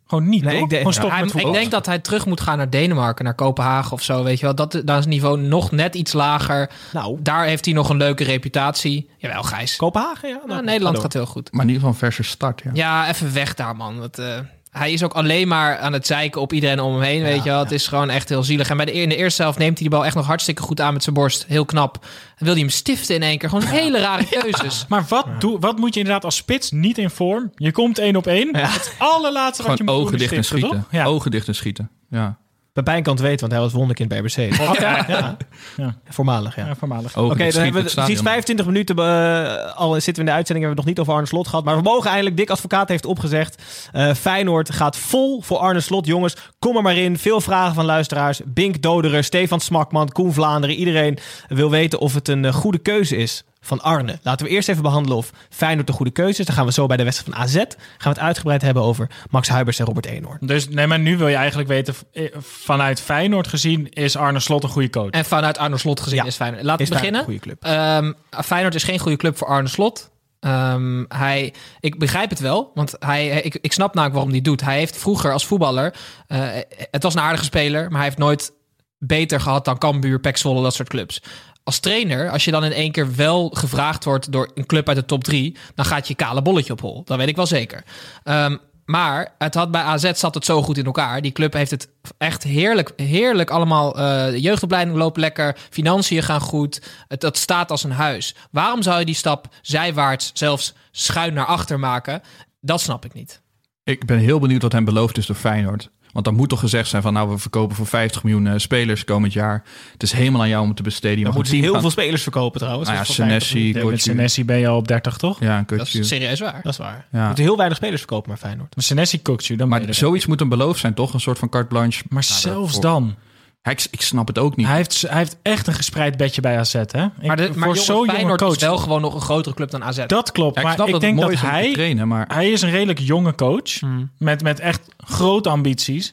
Gewoon niet, Nee, toch? ik denk- Gewoon stop Hij- met ik voetbal. denk dat hij terug moet gaan naar Denemarken, naar Kopenhagen of zo. Weet je wel, dat, daar is het niveau nog net iets lager. Nou, Daar heeft hij nog een leuke reputatie. Jawel, Gijs. Kopenhagen, ja. Nou, Nederland gaat heel goed. Maar in ieder geval een verse start, ja. Ja, even weg daar, man. Dat, uh, hij is ook alleen maar aan het zeiken op iedereen om hem heen, weet je wel. Het is gewoon echt heel zielig. En bij de, in de eerste helft neemt hij de bal echt nog hartstikke goed aan met zijn borst. Heel knap. Dan wil hij hem stiften in één keer. Gewoon hele rare keuzes. Maar wat, doe, wat moet je inderdaad als spits niet in vorm? Je komt één op één. Het allerlaatste wat je Gewoon moet ogen doen dicht is en stiften, schieten. toch? Ja. Ogen dicht en schieten, ja. Pepijn kan het weten, want hij was wonderkind bij R B C. Ja. Ja. Ja. Voormalig, ja. Ja, voormalig. Ogen Oké, dicht dan schieten hebben we het stadion. precies vijfentwintig minuten uh, al zitten we in de uitzending. Hebben we het nog niet over Arne Slot gehad. Maar we mogen eindelijk. Dick Advocaat heeft opgezegd. Uh, Feyenoord gaat vol voor Arne Slot. Jongens, kom er maar in. Veel vragen van luisteraars. Bink Doderer, Stefan Smakman, Koen Vlaanderen. Iedereen wil weten of het een uh, goede keuze is van Arne. Laten we eerst even behandelen of Feyenoord een goede keuze is. Dan gaan we zo bij de wedstrijd van A Z. Gaan we het uitgebreid hebben over Max Huibers en Robert Eenhoorn. Dus nee, maar nu wil je eigenlijk weten, vanuit Feyenoord gezien is Arne Slot een goede coach. En vanuit Arne Slot gezien Ja. is Feyenoord. Laten Is we beginnen. Feyenoord een goede club? Um, Feyenoord is geen goede club voor Arne Slot. Um, hij, ik begrijp het wel, want hij, ik, ik snap namelijk waarom hij het doet. Hij heeft vroeger als voetballer, uh, het was een aardige speler, maar hij heeft nooit beter gehad dan Cambuur, Pek Zwolle, dat soort clubs. Als trainer, als je dan in één keer wel gevraagd wordt door een club uit de top drie, dan gaat je kale bolletje op hol. Dat weet ik wel zeker. Um, maar het had bij A Z zat het zo goed in elkaar. Die club heeft het echt heerlijk, heerlijk allemaal. Uh, de jeugdopleiding loopt lekker, financiën gaan goed. Het, het staat als een huis. Waarom zou je die stap zijwaarts, zelfs schuin naar achter maken? Dat snap ik niet. Ik ben heel benieuwd wat hem beloofd is door Feyenoord. Want dan moet toch gezegd zijn van, nou, we verkopen voor vijftig miljoen uh, spelers komend jaar. Het is helemaal aan jou om te besteden. Je Dan mag moeten ze een team heel gaan- veel spelers verkopen trouwens. Nou ja, Dus voor vijftig Senesi, Ja, met Kotju. Senesi ben je al op dertig, toch? Ja, een Dat Kotju. is serieus waar. Dat is waar. Ja. Je moet heel weinig spelers verkopen, maar Feyenoord. Maar Senesi coacht je, dan ben je Maar er. zoiets moet een beloof zijn, toch? Een soort van carte blanche. Maar Nou, zelfs voor- dan. Ja, ik, ik snap het ook niet. Hij heeft, hij heeft echt een gespreid bedje bij A Z, hè? Ik, Maar, de, maar voor jongens, zo'n jonge Feyenoord coach. is wel gewoon nog een grotere club dan A Z. Dat klopt, Ja, ik maar snap ik dat denk het mooi dat is om te hij... trainen, maar Hij is een redelijk jonge coach. Hmm. Met, met echt grote ambities.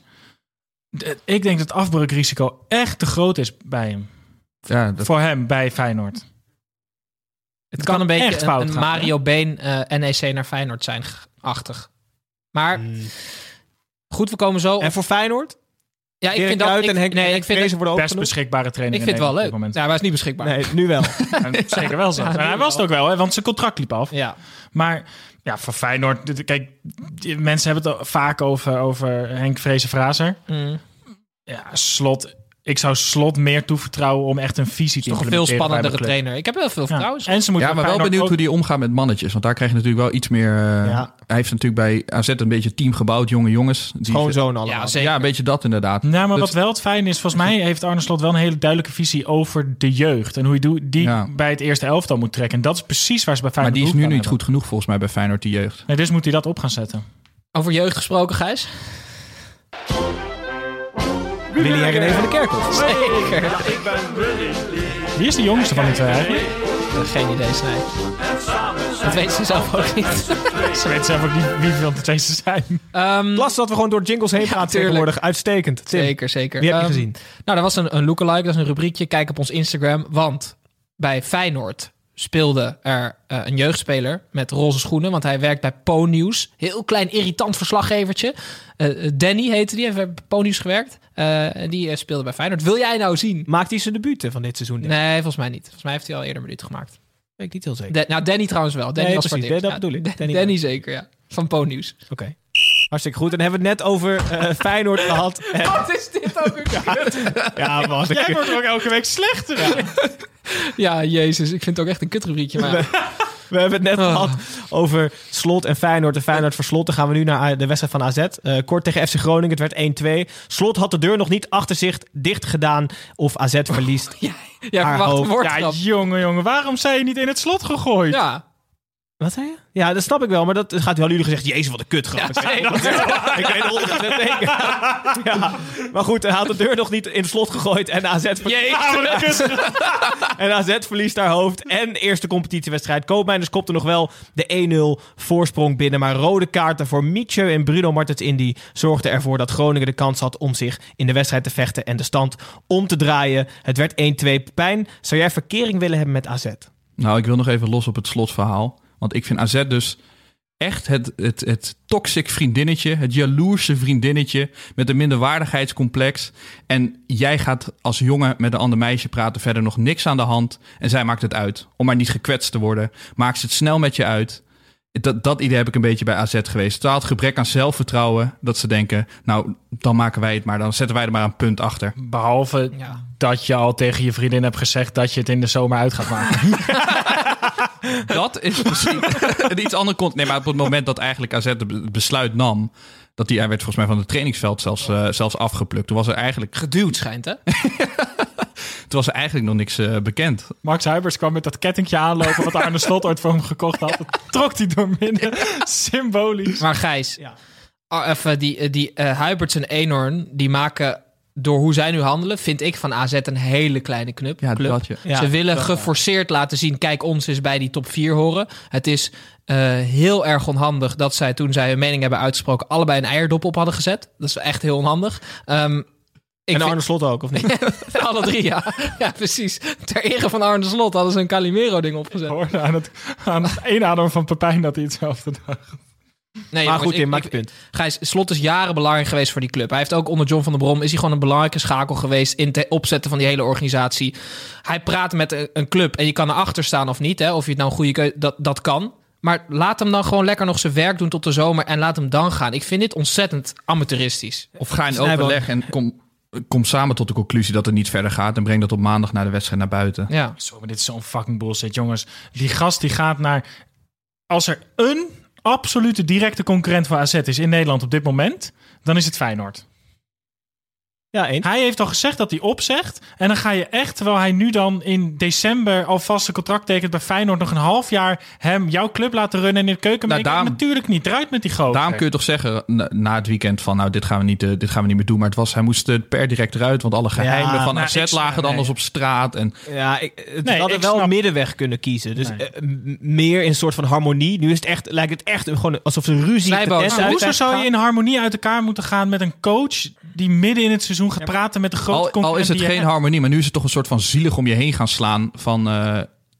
De- Ik denk dat het afbreukrisico echt te groot is bij hem. ja, dat, Voor hem, bij Feyenoord. Het kan een beetje echt een, fout een gaan, Mario Been uh, N E C naar Feyenoord zijn achtig. Maar goed, we komen zo. En voor Feyenoord? ja, ik Erik vind dat Kuyt ik, en Henk, nee, Henk ik vind Vrezen worden ook Best genoemd. beschikbare trainer ik vind het wel in leuk. Nederland Ja, maar hij is niet beschikbaar. Nee, nu wel. op dit moment. En zeker wel zo. Ja, En hij nu was het wel. ook wel, hè, want zijn contract liep af. Ja. Maar ja, voor Feyenoord... dit- Kijk, die mensen hebben het al vaak over, over Henk Vrezen-Fraser. Mm. Ja, Slot... Ik zou Slot meer toevertrouwen om echt een visie te Toch een veel implementeren bij spannendere mijn club. trainer. Ik heb heel veel Ja. vertrouwen. En ze moeten ja, bij maar wel Feyenoord benieuwd ook- hoe die omgaat met mannetjes. Want daar krijg je natuurlijk wel iets meer... uh, Ja. Hij heeft natuurlijk bij A Z een beetje team gebouwd. Jonge jongens. Die Gewoon zitten- zo'n allemaal. Ja, zeker. Ja, een beetje dat inderdaad. Nou, maar Dus- wat wel het fijn is, volgens mij heeft Arne Slot wel een hele duidelijke visie over de jeugd. En hoe je doe- die Ja. bij het eerste elftal moet trekken. En dat is precies waar ze bij Maar Feyenoord die is nu behoefte niet aan goed genoeg volgens mij bij Feyenoord, die jeugd. hebben. Nee, dus moet hij dat op gaan zetten. Over jeugd gesproken, Gijs? Willy en René van de Kerkhof. Zeker. Wie is de jongste van die twee eigenlijk? Geen idee, Snij. Dat weten ze zelf ook niet. Ze weten zelf ook niet wie van de twee ze zijn. Um, Lastig dat we gewoon door jingles heen praten tuurlijk. tegenwoordig. Uitstekend. Tim, Zeker, zeker. wie heb je Um, gezien? Nou, dat was een, een lookalike, dat is een rubriekje. Kijk op ons Instagram, want bij Feyenoord speelde er uh, een jeugdspeler met roze schoenen, want hij werkt bij Po-nieuws. Heel klein, irritant verslaggevertje. Uh, Danny heette die, hij heeft bij Po-nieuws gewerkt. Uh, en die uh, speelde bij Feyenoord. Wil jij nou zien? Maakt hij zijn debuut van dit seizoen? denk ik? Nee, volgens mij niet. Volgens mij heeft hij al eerder een minuut gemaakt. Weet ik niet heel zeker. Da- nou, Danny trouwens wel. Danny Nee, was precies. voor het Dat eerst. bedoel ik. Ja, Danny Danny, wel. zeker, ja. Van Po-nieuws. Oké. Hartstikke goed. En dan hebben we het net over uh, Feyenoord gehad. En, Wat is dit ook een kut? ja, wat een Jij kut. wordt er ook elke week slechter. Ja. Ja, jezus. Ik vind het ook echt een kutrubriekje. Maar We hebben het net Oh. gehad over Slot en Feyenoord. En Feyenoord voor Slot. Dan gaan we nu naar de wedstrijd van A Z. Uh, kort tegen F C Groningen. Het werd één twee. Slot had de deur nog niet achter zich dicht gedaan. Of A Z verliest. ja, ja Haar verwacht een hoofd. Ja, woordgrap. jongen, jongen. Waarom zei je niet in het slot gegooid? Ja. Wat zei je? Ja, dat snap ik wel. Maar dat gaat hadden jullie gezegd. Jezus, wat een kut grap. Ja, zeker. Ik weet honderd procent zeker. Ja. Maar goed, hij had de deur nog niet in het slot gegooid. En A Z verliest. En A Z verliest haar hoofd. En eerste competitiewedstrijd. Koopmeiners kopte nog wel de één nul voorsprong binnen. Maar rode kaarten voor Mietje en Bruno Martens Indy zorgden ervoor dat Groningen de kans had om zich in de wedstrijd te vechten en de stand om te draaien. Het werd één twee. Pijn, zou jij verkering willen hebben met A Z? Nou, ik wil nog even los op het slotverhaal. Want ik vind A Z dus echt het, het, het toxic vriendinnetje, het jaloerse vriendinnetje met een minderwaardigheidscomplex. En jij gaat als jongen met een ander meisje praten, verder nog niks aan de hand. En zij maakt het uit, om maar niet gekwetst te worden. Maakt ze het snel met je uit. Dat, dat idee heb ik een beetje bij A Z geweest. Terwijl het gebrek aan zelfvertrouwen, dat ze denken, nou, dan maken wij het maar. Dan zetten wij er maar een punt achter. Behalve ja. dat je al tegen je vriendin hebt gezegd dat je het in de zomer uit gaat maken. Dat is misschien een iets ander kont. Nee, maar op het moment dat eigenlijk A Z het besluit nam, dat die, hij werd volgens mij van het trainingsveld zelfs, uh, zelfs afgeplukt. Toen was er eigenlijk geduwd, schijnt, hè? Toen was er eigenlijk nog niks uh, bekend. Max Huibers kwam met dat kettingje aanlopen wat Arne Slot ooit voor hem gekocht had. Dat trok hij door midden. Symbolisch. Maar Gijs, ja. oh, even die, die uh, Huibers en Eenhoorn, die maken door hoe zij nu handelen, vind ik van A Z een hele kleine club. Ja, club. Dat je. Ja, Ze willen dat, geforceerd ja. laten zien, kijk, ons is bij die top vier horen. Het is uh, heel erg onhandig dat zij, toen zij hun mening hebben uitgesproken, allebei een eierdop op hadden gezet. Dat is echt heel onhandig. Um, Ik en Arne vind... Slot ook, of niet? Alle drie, ja. Ja, precies. Ter ere van Arne Slot hadden ze een Calimero-ding opgezet. Ik hoorde aan het, aan het inademen van Pepijn dat hij hetzelfde dacht. Nee, maar jongens, goed, in ik, maak ik, punt. Gijs, Slot is jaren belangrijk geweest voor die club. Hij heeft ook onder John van der Brom, is hij gewoon een belangrijke schakel geweest in het opzetten van die hele organisatie. Hij praat met een, een club en je kan erachter staan of niet. Hè, of je het nou een goede keuze, dat, dat kan. Maar laat hem dan gewoon lekker nog zijn werk doen tot de zomer en laat hem dan gaan. Ik vind dit ontzettend amateuristisch. Of ga in overleg en kom... Kom samen tot de conclusie dat het niet verder gaat en breng dat op maandag naar de wedstrijd naar buiten. Ja. Zo, maar dit is zo'n fucking bullshit, jongens. Die gast die gaat naar... Als er een absolute directe concurrent van A Z is in Nederland op dit moment, dan is het Feyenoord. Ja, eens. Hij heeft al gezegd dat hij opzegt. En dan ga je echt, terwijl hij nu dan in december alvast een contract tekent bij Feyenoord, nog een half jaar hem jouw club laten runnen en in de keuken. Nou, daarom, natuurlijk niet. Eruit met die gozer. Daarom kun je toch zeggen na, na het weekend van, nou, dit gaan we niet, uh, dit gaan we niet meer doen. Maar het was, hij moest uh, per direct eruit, want alle geheimen ja, van nou, A Z lagen dan als op straat. En... Ja, ik, het nee, hadden wel snap... een middenweg kunnen kiezen. Dus nee. uh, meer in een soort van harmonie. Nu is het echt, lijkt het echt gewoon alsof ze ruzie... Nou, hoezo zou je in harmonie uit elkaar moeten gaan met een coach die midden in het seizoen gaat ja, praten met de grote al, concurrent? Al is het geen hebt. harmonie, maar nu is het toch een soort van zielig om je heen gaan slaan van... Uh,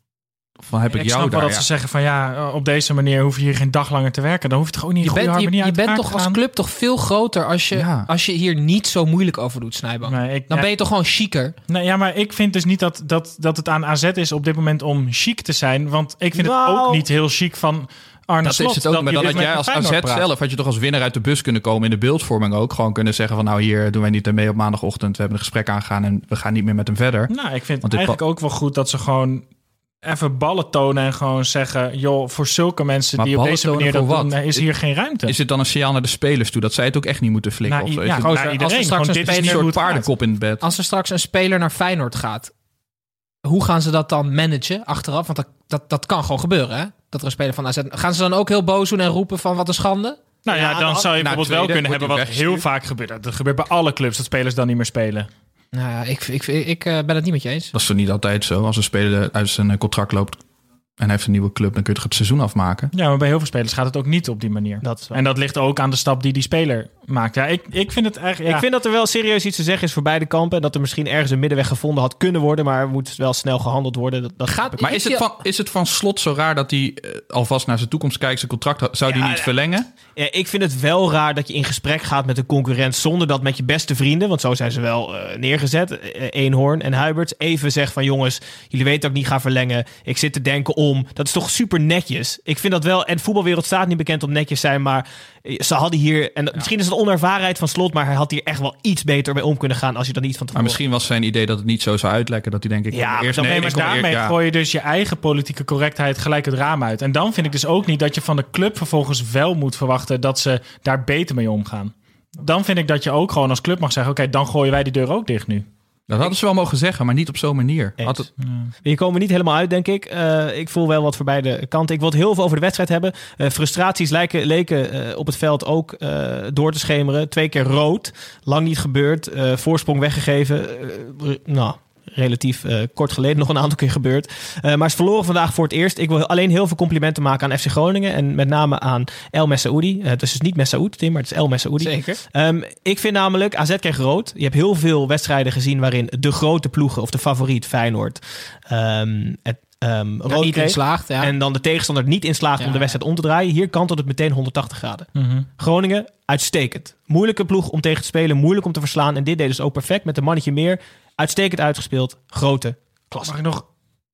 van heb ik, ik jou snap daar, wel dat ja. ze zeggen van ja, op deze manier hoef je hier geen dag langer te werken. Dan hoef je toch ook niet in goede harmonie je, uit je elkaar bent toch als club toch veel groter als je, ja. als je hier niet zo moeilijk over doet, Snijboom. Nee, ik, dan ja, ben je toch gewoon chiquer. Nee, ja, maar ik vind dus niet dat, dat, dat het aan A Z is op dit moment om chic te zijn. Want ik vind wow. het ook niet heel chic van Arne dat Slot. Is het ook, maar dan had jij als A Z praat. zelf, had je toch als winnaar uit de bus kunnen komen in de beeldvorming ook. Gewoon kunnen zeggen van nou, hier doen wij niet mee op maandagochtend. We hebben een gesprek aangegaan en we gaan niet meer met hem verder. Nou, ik vind het eigenlijk pa- ook wel goed dat ze gewoon even ballen tonen en gewoon zeggen, joh, voor zulke mensen maar die op deze manier dat doen, is hier geen ruimte. Is het dan een signaal naar de spelers toe dat zij het ook echt niet moeten flikken? Nou, of zo? Ja, het, nou, iedereen. Als er straks een, dit speler is een soort paardenkop in het bed. Als er straks een speler naar Feyenoord gaat, hoe gaan ze dat dan managen achteraf? Want dat, dat, dat kan gewoon gebeuren, hè? Dat er een speler van A Z... Gaan ze dan ook heel boos doen en roepen van wat een schande? Nou ja, ja dan zou je bijvoorbeeld wel kunnen hebben wat heel vaak gebeurt. Dat gebeurt bij alle clubs, dat spelers dan niet meer spelen. Nou ja, ik, ik, ik, ik uh, ben het niet met je eens. Dat is toch niet altijd zo? Als een speler uit zijn contract loopt en hij heeft een nieuwe club, dan kun je toch het seizoen afmaken? Ja, maar bij heel veel spelers gaat het ook niet op die manier. Dat en dat ligt ook aan de stap die die speler maakt. Ja, ik, ik vind het eigenlijk... Ja. Ik vind dat er wel serieus iets te zeggen is voor beide kampen. En dat er misschien ergens een middenweg gevonden had kunnen worden. Maar moet wel snel gehandeld worden. Dat, dat gaat, maar is het, van, is het van Slot zo raar dat hij uh, alvast naar zijn toekomst kijkt? Zijn contract zou die ja, niet ja. verlengen? Ja, ik vind het wel raar dat je in gesprek gaat met een concurrent zonder dat met je beste vrienden, want zo zijn ze wel uh, neergezet, uh, Eenhoorn en Huiberts, even zegt van jongens, jullie weten dat ik niet ga verlengen. Ik zit te denken om. Dat is toch super netjes. Ik vind dat wel, en de voetbalwereld staat niet bekend om netjes zijn, maar ze hadden hier, en ja. misschien is het onervarenheid van Slot, maar hij had hier echt wel iets beter mee om kunnen gaan als je dan niet van tevoren... Maar misschien was zijn idee dat het niet zo zou uitlekken, dat hij denk ik... Ja, eerst dan nee, maar daarmee ja. gooi je dus je eigen politieke correctheid gelijk het raam uit. En dan vind ik dus ook niet dat je van de club vervolgens wel moet verwachten dat ze daar beter mee omgaan. Dan vind ik dat je ook gewoon als club mag zeggen, oké, okay, dan gooien wij die deur ook dicht nu. Dat hadden ze wel mogen zeggen, maar niet op zo'n manier. Had het... ja. Hier komen we niet helemaal uit, denk ik. Uh, ik voel wel wat voor beide kanten. Ik wil het heel veel over de wedstrijd hebben. Uh, frustraties lijken, leken uh, op het veld ook uh, door te schemeren. Twee keer rood. Lang niet gebeurd. Uh, voorsprong weggegeven. Uh, nou... relatief uh, kort geleden nog een aantal keer gebeurd. Uh, maar ze verloren vandaag voor het eerst. Ik wil alleen heel veel complimenten maken aan F C Groningen. En met name aan El Messaoudi. Uh, het is dus niet Messaoud, Tim, maar het is El Messaoudi. Zeker. Um, ik vind namelijk, A Z kreeg rood. Je hebt heel veel wedstrijden gezien waarin de grote ploegen of de favoriet Feyenoord um, het Um, Ja, niet in slaagt, ja. En dan de tegenstander niet in slaagt Ja, om de wedstrijd om te draaien. Hier kantelt het meteen honderdtachtig graden. Mm-hmm. Groningen, uitstekend. Moeilijke ploeg om tegen te spelen, moeilijk om te verslaan. En dit deden ze ook perfect met een mannetje meer. Uitstekend uitgespeeld, grote klasse. Mag ik nog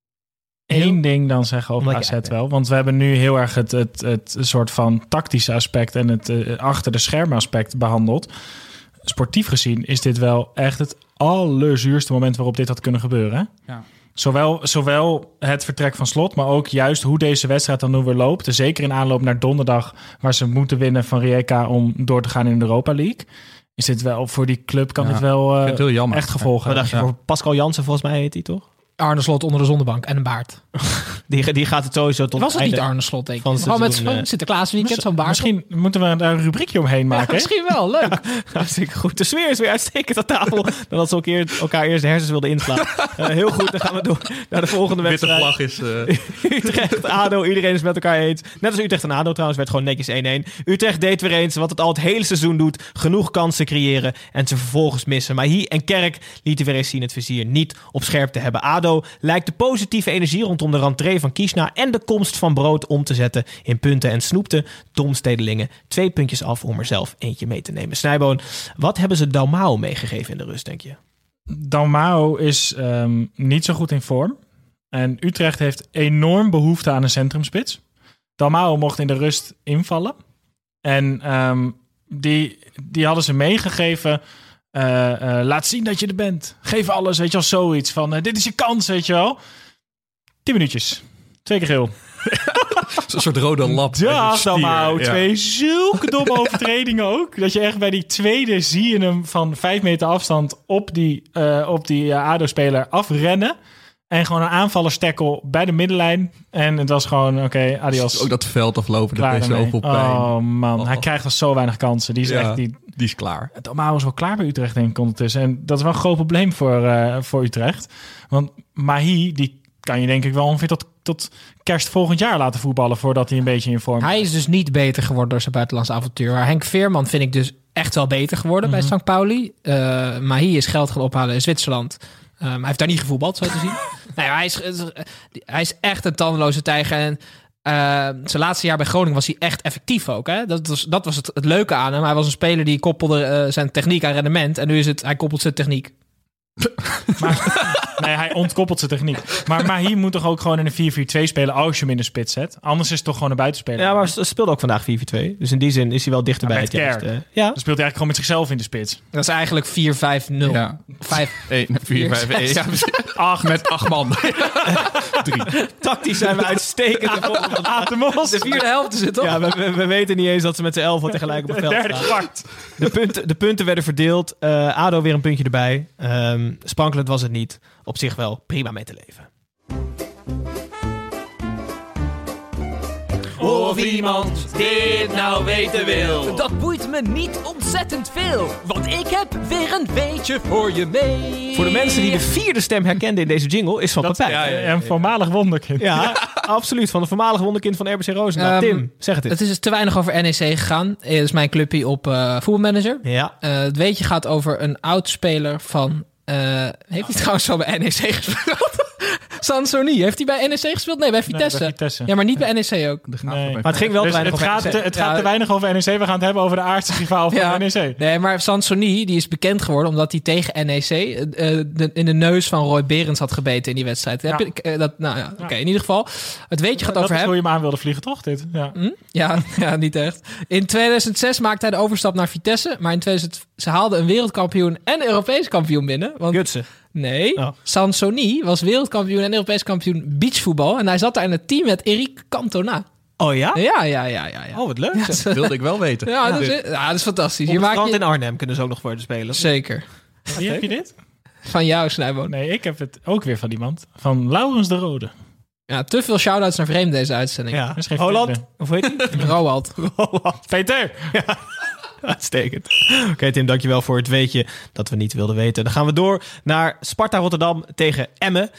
één ding dan zeggen over Omdat A Z je uit wel? Want we hebben nu heel erg het, het, het soort van tactische aspect en het uh, achter de schermen aspect behandeld. Sportief gezien is dit wel echt het allerzuurste moment waarop dit had kunnen gebeuren. Hè? Ja. Zowel, zowel het vertrek van Slot, maar ook juist hoe deze wedstrijd dan nu weer loopt. Zeker in aanloop naar donderdag, waar ze moeten winnen van Rijeka om door te gaan in de Europa League. Is dit wel voor die club, kan Ja, dit wel uh, het heel jammer. echt gevolgen Wat dacht je hebben. voor Pascal Jansen, volgens mij heet hij toch? Arne Slot onder de zonnebank en een baard. Die, die gaat het sowieso tot Was het niet einde Arne Slot, denk ik? van het Gewoon met seizoen, zo'n eh, Sinterklaasweekend, zo'n baard. Misschien moeten we daar een rubriekje omheen maken. Ja, hè? misschien wel, leuk. Hartstikke goed. De sfeer is weer uitstekend aan tafel. Dat ze elkaar, elkaar eerst de hersens wilden inslaan. Uh, heel goed, dan gaan we door naar de volgende Witte wedstrijd. vlag is... Uh... Utrecht, ADO, iedereen is met elkaar eens. Net als Utrecht en ADO trouwens, werd gewoon netjes één-één. Utrecht deed weer eens wat het al het hele seizoen doet. Genoeg kansen creëren en ze vervolgens missen. Maar Hier en Kerk lieten weer eens zien het vizier niet op scherp te hebben. ADO lijkt de positieve energie rondom de rentree van Kiesna en de komst van Brood om te zetten in punten en snoepte Domstedelingen twee puntjes af om er zelf eentje mee te nemen. Snijboon, wat hebben ze Dalmau meegegeven in de rust, denk je? Dalmau is um, niet zo goed in vorm. En Utrecht heeft enorm behoefte aan een centrumspits. Dalmau mocht in de rust invallen. En um, die, die hadden ze meegegeven. Uh, uh, laat zien dat je er bent. Geef alles, weet je wel, zoiets van... Uh, dit is je kans, weet je wel. Tien minuutjes. Twee keer geel. Zo'n soort rode lap. Ja, Dalmau. Ja. Twee zulke domme overtredingen ook. Dat je echt bij die tweede zie je hem van vijf meter afstand op die, uh, op die uh, A D O-speler afrennen. En gewoon een aanvallerstackle bij de middenlijn. En het was gewoon, oké, okay, adios. Ook dat veld aflopen, dat Klaar deed ermee. zoveel pijn. Oh man, Oh. hij krijgt al zo weinig kansen. Die is Ja, echt... Die, die is klaar. Dalmau is wel klaar bij Utrecht, denk ik, ondertussen. En dat is wel een groot probleem voor, uh, voor Utrecht. Want Mahi, die kan je denk ik wel ongeveer tot, tot kerst volgend jaar laten voetballen... voordat hij een beetje in vorm Hij is dus niet beter geworden door zijn buitenlandse avontuur. Maar Henk Veerman vind ik dus echt wel beter geworden Mm-hmm. bij Sankt Pauli. Uh, Mahi is geld gaan ophalen in Zwitserland. Um, hij heeft daar niet gevoetbald, zo te zien. Nee, hij, is, hij is echt een tandeloze tijger. En uh, zijn laatste jaar bij Groningen was hij echt effectief ook. Hè? Dat was, dat was het, het leuke aan hem. Hij was een speler die koppelde uh, zijn techniek aan rendement. En nu is het, hij koppelt zijn techniek. Maar, nee, hij ontkoppelt zijn techniek. Maar, maar hier moet toch ook gewoon in een vier vier twee spelen als je hem in de spits zet. Anders is het toch gewoon een buitenspeler. Ja, maar ze speelde ook vandaag vier vier twee. Dus in die zin is hij wel dichter Ja, bij met het Kerk. juiste. Ja. Dan speelt hij eigenlijk gewoon met zichzelf in de spits. Dat is eigenlijk vier vijf nul. Ja. vijf één, vier, vijf, één. Ja, acht met acht man. Drie. Tactisch zijn we uitstekend. Ah, de mos. De vierde helft is het, toch? Ja, we, we, we weten niet eens dat ze met z'n elf tegelijk op het De veld derde staan. kwart. De punten, de punten werden verdeeld. Uh, ADO weer een puntje erbij. Um, sprankelend was het niet. Op zich wel prima mee te leven. Of iemand dit nou weten wil. Dat boeit me niet ontzettend veel, want ik heb weer een beetje voor je mee. Voor de mensen die de vierde stem herkenden in deze jingle is van Dat Pepijn. ja, ja, een voormalig wonderkind. Ja, absoluut. Van de voormalige wonderkind van R B C Roosendaal. Um, Tim, zeg het eens. Het is te weinig over N E C gegaan. Het is mijn clubje op uh, Voetbalmanager. Ja. Uh, het weetje gaat over een oud-speler van... Uh, heeft hij trouwens wel bij N E C gespeeld? Sansoni. Heeft hij bij N E C gespeeld? Nee, bij Vitesse. Nee, bij Vitesse. Ja, maar niet bij N E C ook. Nee. Maar het ging wel Dus te weinig het over gaat, N E C. te, het gaat Ja. te weinig over N E C. We gaan het hebben over de aardse rivaal van Ja. N E C. Nee, maar Sansoni, die is bekend geworden omdat hij tegen N E C uh, de, in de neus van Roy Berends had gebeten in die wedstrijd. Ja. Heb je, uh, dat, nou ja, oké. Okay, in ieder geval. Het weetje gaat Dat over is hem. hoe je hem aan wilde vliegen, toch? Dit? Ja. Hm? Ja, ja, niet echt. In tweeduizend zes maakte hij de overstap naar Vitesse. Maar in tweeduizend ze haalden een wereldkampioen en Europees kampioen binnen. Want Gutsen. nee, Oh. Sansoni was wereldkampioen en Europees kampioen beachvoetbal. En hij zat daar in het team met Eric Cantona. Oh ja? Ja, ja, ja, ja. ja. Oh, wat leuk. Ja, zeg. ze- Wilde ik wel weten. ja, dat is, ja, dat is fantastisch. Op Je het maakt strand je... in Arnhem kunnen ze ook nog worden spelen. Zeker. Wie heb je dit? Van jou, Snijboon. Nee, ik heb het ook weer van iemand. Van Laurens de Rode. Ja, te veel shout-outs naar vreemden deze uitzending. Ja. is geen Holland. vreemde. Of hoe heet hij? Roald. Holland. Peter! Uitstekend. Oké, okay, Tim, dankjewel voor het weetje dat we niet wilden weten. Dan gaan we door naar Sparta Rotterdam tegen Emmen.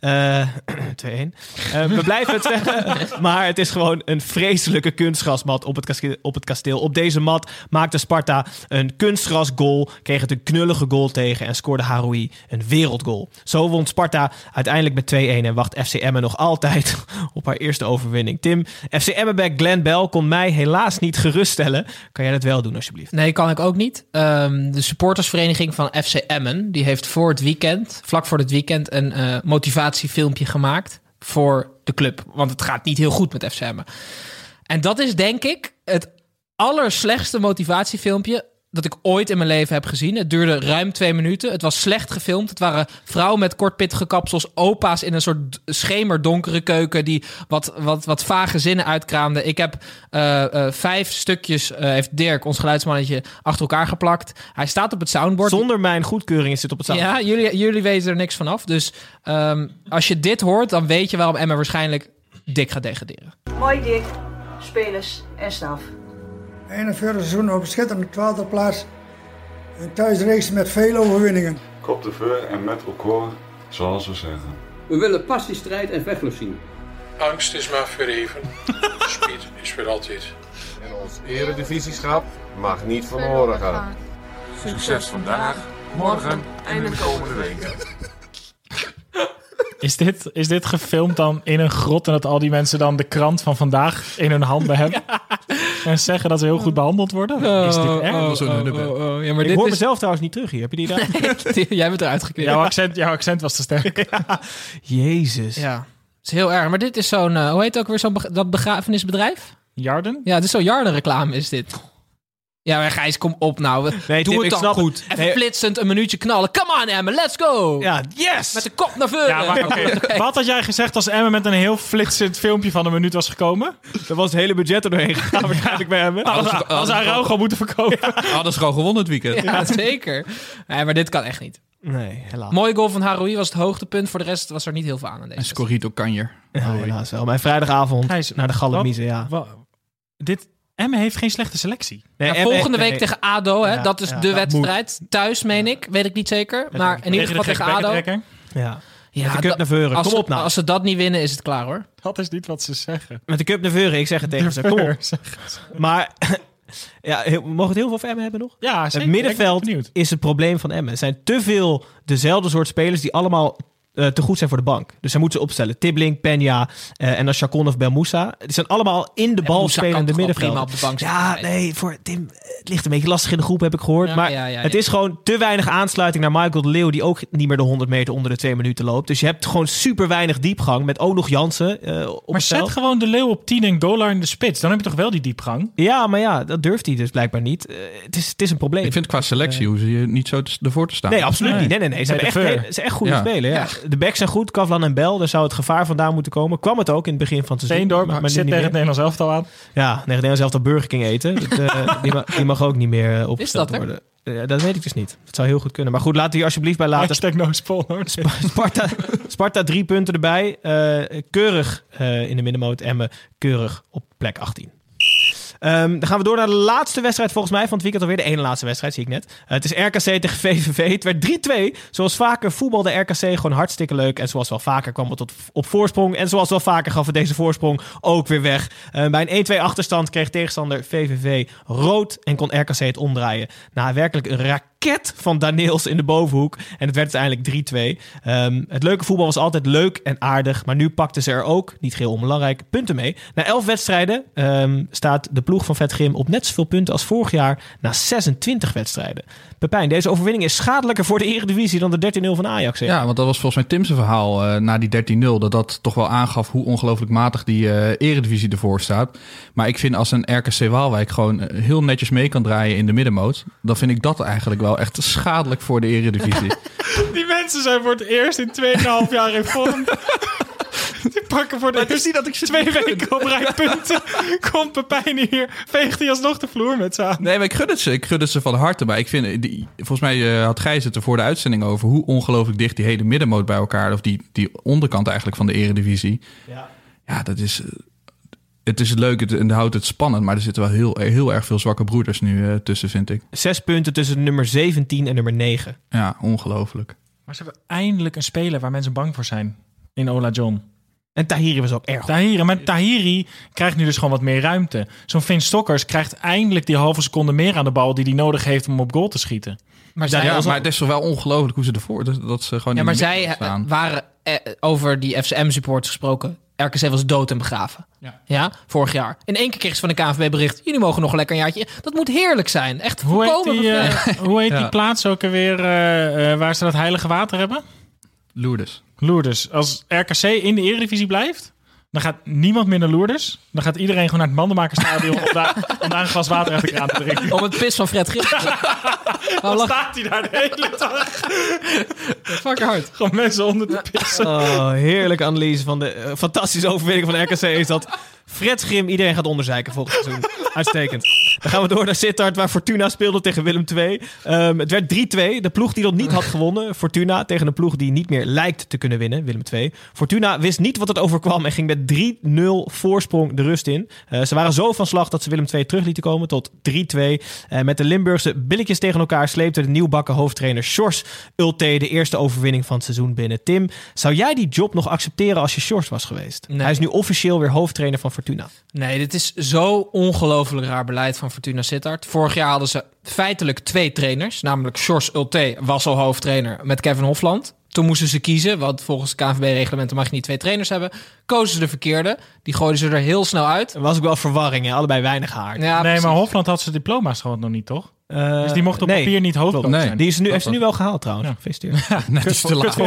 Uh, twee-een. Uh, we blijven het zeggen, maar het is gewoon een vreselijke kunstgrasmat op het, kasteel, op het kasteel. Op deze mat maakte Sparta een kunstgrasgoal, kreeg het een knullige goal tegen en scoorde Haroui een wereldgoal. Zo won Sparta uiteindelijk met twee-een en wacht F C Emmen nog altijd op haar eerste overwinning. Tim, F C Emmen-back Glenn Bell kon mij helaas niet geruststellen. Kan jij dat wel doen alsjeblieft? Nee, kan ik ook niet. Um, de supportersvereniging van F C Emmen, die heeft voor het weekend, vlak voor het weekend, een uh, motivatiefilmpje gemaakt voor de club. Want het gaat niet heel goed met F C Emmen. En dat is denk ik het allerslechtste motivatiefilmpje dat ik ooit in mijn leven heb gezien. Het duurde ruim twee minuten. Het was slecht gefilmd. Het waren vrouwen met kortpittige kapsels, opa's in een soort schemerdonkere keuken die wat, wat, wat vage zinnen uitkraamden. Ik heb uh, uh, vijf stukjes, uh, heeft Dirk, ons geluidsmannetje, achter elkaar geplakt. Hij staat op het soundboard. Zonder mijn goedkeuring is het op het soundboard. Ja, jullie, jullie weten er niks vanaf. Dus um, als je dit hoort, dan weet je waarom Emma waarschijnlijk dik gaat degraderen. Mooi Dick, spelers en staf. eenenveertig seizoen op een schitterende twaalfde plaats. Een thuisreeks met veel overwinningen. Kop de vuur en met elkaar, zoals we zeggen. We willen passie, strijd en vechtlust zien. Angst is maar voor even. Speed is voor altijd. En ons eredivisieschap mag niet van horen gaan. Succes vandaag, morgen en de komende weken. Is dit, is dit gefilmd dan in een grot en dat al die mensen dan de krant van vandaag in hun handen hebben? Ja. En zeggen dat ze heel goed behandeld worden? Oh, is dit echt? Oh, oh, oh, oh. Ja, maar ik dit hoor is... mezelf trouwens niet terug hier. Heb je die daar? Nee, jij bent eruit geknipt. Jouw accent, jouw accent was te sterk. Ja. Jezus. Ja, het is heel erg. Maar dit is zo'n, uh, hoe heet het ook weer, zo'n be- dat begrafenisbedrijf? Jarden? Ja, dit is zo'n Jarden reclame is dit. Ja, maar Gijs, kom op nou. Nee, Doe Tim, het ik dan snap goed. het. Even Nee. flitsend een minuutje knallen. Come on, Emma, let's go. Ja, yes! Met de kop naar voren. Ja, maar okay. Okay. Wat had jij gezegd als Emma met een heel flitsend filmpje van een minuut was gekomen? Er was het hele budget er doorheen gegaan waarschijnlijk bij Emma. Als, als, als hij Rauw gewoon moeten verkopen. Ja. Hadden ze gewoon gewonnen het weekend. Ja, zeker. Nee, maar dit kan echt niet. Nee, helaas. Mooie goal van Haroui was het hoogtepunt. Voor de rest was er niet heel veel aan aan deze. En Scorrito Kanjer. Ja, helaas wel. Mijn vrijdagavond Gijs, naar de Gallemiezen, ja. Wat, dit... Emmen heeft geen slechte selectie. Nee, ja, volgende week nee. tegen A D O, hè? Ja, dat is ja, de wedstrijd. Moet. Thuis, meen ik. Weet ik niet zeker. Ja, maar in ieder geval tegen A D O. Ja. Ja, met de cup naar Veuren. Kom op nou. Als ze dat niet winnen, is het klaar hoor. Dat is niet wat ze zeggen. Met de cup naar Veuren, ik zeg het tegen ze. Kom op. Maar ja, heel, mogen we het heel veel over Emmen hebben nog? Ja, zeker. Het middenveld is het probleem van Emmen. Er zijn te veel dezelfde soort spelers die allemaal Uh, te goed zijn voor de bank. Dus zij moeten ze opstellen. Tibbling, Peña uh, en dan Chacon of Belmoussa. Die zijn allemaal in de bal spelende middenveld. Op de bank ja, nee, voor Tim, het ligt een beetje lastig in de groep, heb ik gehoord. Ja, maar ja, ja, ja. het is gewoon te weinig aansluiting naar Michael de Leeuw, die ook niet meer de honderd meter onder de twee minuten loopt. Dus je hebt gewoon super weinig diepgang met ook nog Jansen uh, op Maar het zet veld. gewoon de Leeuw op tien en Golar in de spits. Dan heb je toch wel die diepgang? Ja, maar ja, dat durft hij dus blijkbaar niet. Uh, het, is, het is een probleem. Ik vind qua selectie uh, hoe ze je niet zo te, ervoor te staan. Nee, absoluut nee. niet. Nee, nee, nee. Ze nee, hebben echt, echt, echt goede ja. spelen. Ja. Ja. De backs zijn goed. Kavlan en Bell, daar zou het gevaar vandaan moeten komen. Kwam het ook in het begin van het seizoen. Steendorp, maar, maar zit tegen het Nederlands elftal aan. Ja, tegen het Nederlands elftal Burger King eten. dat, uh, die, mag, die mag ook niet meer uh, opgesteld dat, worden. Uh, dat weet ik dus niet. Dat zou heel goed kunnen. Maar goed, laten we hier alsjeblieft bij laten. Hashtag no spoiler. Sparta, Sparta drie punten erbij. Uh, keurig uh, in de middenmoot. Emmen keurig op plek achttien. Um, dan gaan we door naar de laatste wedstrijd volgens mij van het weekend alweer. De ene laatste wedstrijd, zie ik net. Uh, het is R K C tegen V V V. Het werd drie twee. Zoals vaker voetbalde R K C gewoon hartstikke leuk. En zoals wel vaker kwam het tot op voorsprong. En zoals wel vaker gaf het deze voorsprong ook weer weg. Uh, bij een één twee achterstand kreeg tegenstander V V V rood. En kon R K C het omdraaien. Na werkelijk een raket van Daniels in de bovenhoek. En het werd uiteindelijk drie twee. Um, het leuke voetbal was altijd leuk en aardig. Maar nu pakten ze er ook, niet geheel onbelangrijk, punten mee. Na elf wedstrijden um, staat de ploeg van Vet Grim op net zoveel punten als vorig jaar. Na zesentwintig wedstrijden. Pepijn, deze overwinning is schadelijker voor de Eredivisie dan de dertien nul van Ajax. Hè? Ja, want dat was volgens mij Tim's verhaal uh, na die dertien nul. Dat dat toch wel aangaf hoe ongelooflijk matig die uh, Eredivisie ervoor staat. Maar ik vind als een R K C Waalwijk gewoon uh, heel netjes mee kan draaien in de middenmoot. Dan vind ik dat eigenlijk wel echt schadelijk voor de Eredivisie. Die mensen zijn voor het eerst in twee komma vijf jaar in vorm. Die pakken voor de het is niet dat ik ze twee weken op rij punten. Komt Pepijn hier, veegt hij alsnog de vloer met ze aan. Nee, maar ik gun het ze. Ik gun het ze van harte. Maar ik vind, die, volgens mij uh, had Gijs het er voor de uitzending over hoe ongelooflijk dicht die hele middenmoot bij elkaar, of die, die onderkant eigenlijk van de Eredivisie. Ja, ja dat is. Uh, Het is leuk en het houdt het spannend, maar er zitten wel heel, heel erg veel zwakke broeders nu uh, tussen, vind ik. Zes punten tussen nummer zeventien en nummer negen. Ja, ongelooflijk. Maar ze hebben eindelijk een speler waar mensen bang voor zijn. in Ola John. En Tahiri was ook erg. Tahiri, maar Tahiri krijgt nu dus gewoon wat meer ruimte. Zo'n Finn Stokkers krijgt eindelijk die halve seconde meer aan de bal die hij nodig heeft om op goal te schieten. Maar, zij, ja, maar het is toch wel ongelooflijk hoe ze ervoor... Dat, dat ze gewoon ja, maar zij staan. waren eh, over die F C M-supporters gesproken. R K C was dood en begraven. Ja. ja, vorig jaar. In één keer kregen ze van de K N V B bericht... jullie mogen nog een lekker een jaartje... Dat moet heerlijk zijn. Echt hoe heet die, uh, hoe heet ja. die plaats ook alweer uh, uh, waar ze dat heilige water hebben? Lourdes. Lourdes. Als R K C in de Eredivisie blijft... dan gaat niemand meer naar Lourdes. Dan gaat iedereen gewoon naar het Mandenmakerstadion... om, daar, om daar een glas water uit de kraan te drinken. Om het pis van Fred Grim. Dan staat hij daar de hele dag. Fucking hard. Gewoon mensen onder te pissen. Oh, heerlijke analyse van de uh, fantastische overwinning van R K C is dat Fred Grim iedereen gaat onderzeiken volgend seizoen. Uitstekend. Dan gaan we door naar Sittard, waar Fortuna speelde tegen Willem twee. Um, het werd drie twee. De ploeg die dat niet had gewonnen, Fortuna, tegen een ploeg die niet meer lijkt te kunnen winnen, Willem twee. Fortuna wist niet wat het overkwam en ging met drie nul voorsprong de rust in. Uh, ze waren zo van slag dat ze Willem twee terug lieten komen tot drie twee. Uh, met de Limburgse billetjes tegen elkaar sleepte de nieuwbakken hoofdtrainer Sjors Ulte de eerste overwinning van het seizoen binnen. Tim, zou jij die job nog accepteren als je Sjors was geweest? Nee. Hij is nu officieel weer hoofdtrainer van Fortuna. Nee, dit is zo ongelooflijk raar beleid van Fortuna Sittard. Vorig jaar hadden ze feitelijk twee trainers. Namelijk Sjors Ulte was al hoofdtrainer met Kevin Hofland. Toen moesten ze kiezen, want volgens de K N V B-reglementen mag je niet twee trainers hebben. Kozen ze de verkeerde. Die gooiden ze er heel snel uit. Er was ook wel verwarring, hè? Allebei weinig haar. Ja, nee, maar Hofland had zijn diploma's gewoon nog niet, toch? Uh, dus die mocht op nee, papier niet hoofdcoach nee. zijn. Die is nu, heeft ze nu wel gehaald trouwens. Ja. Gefeliciteerd. Ja, net is te laat.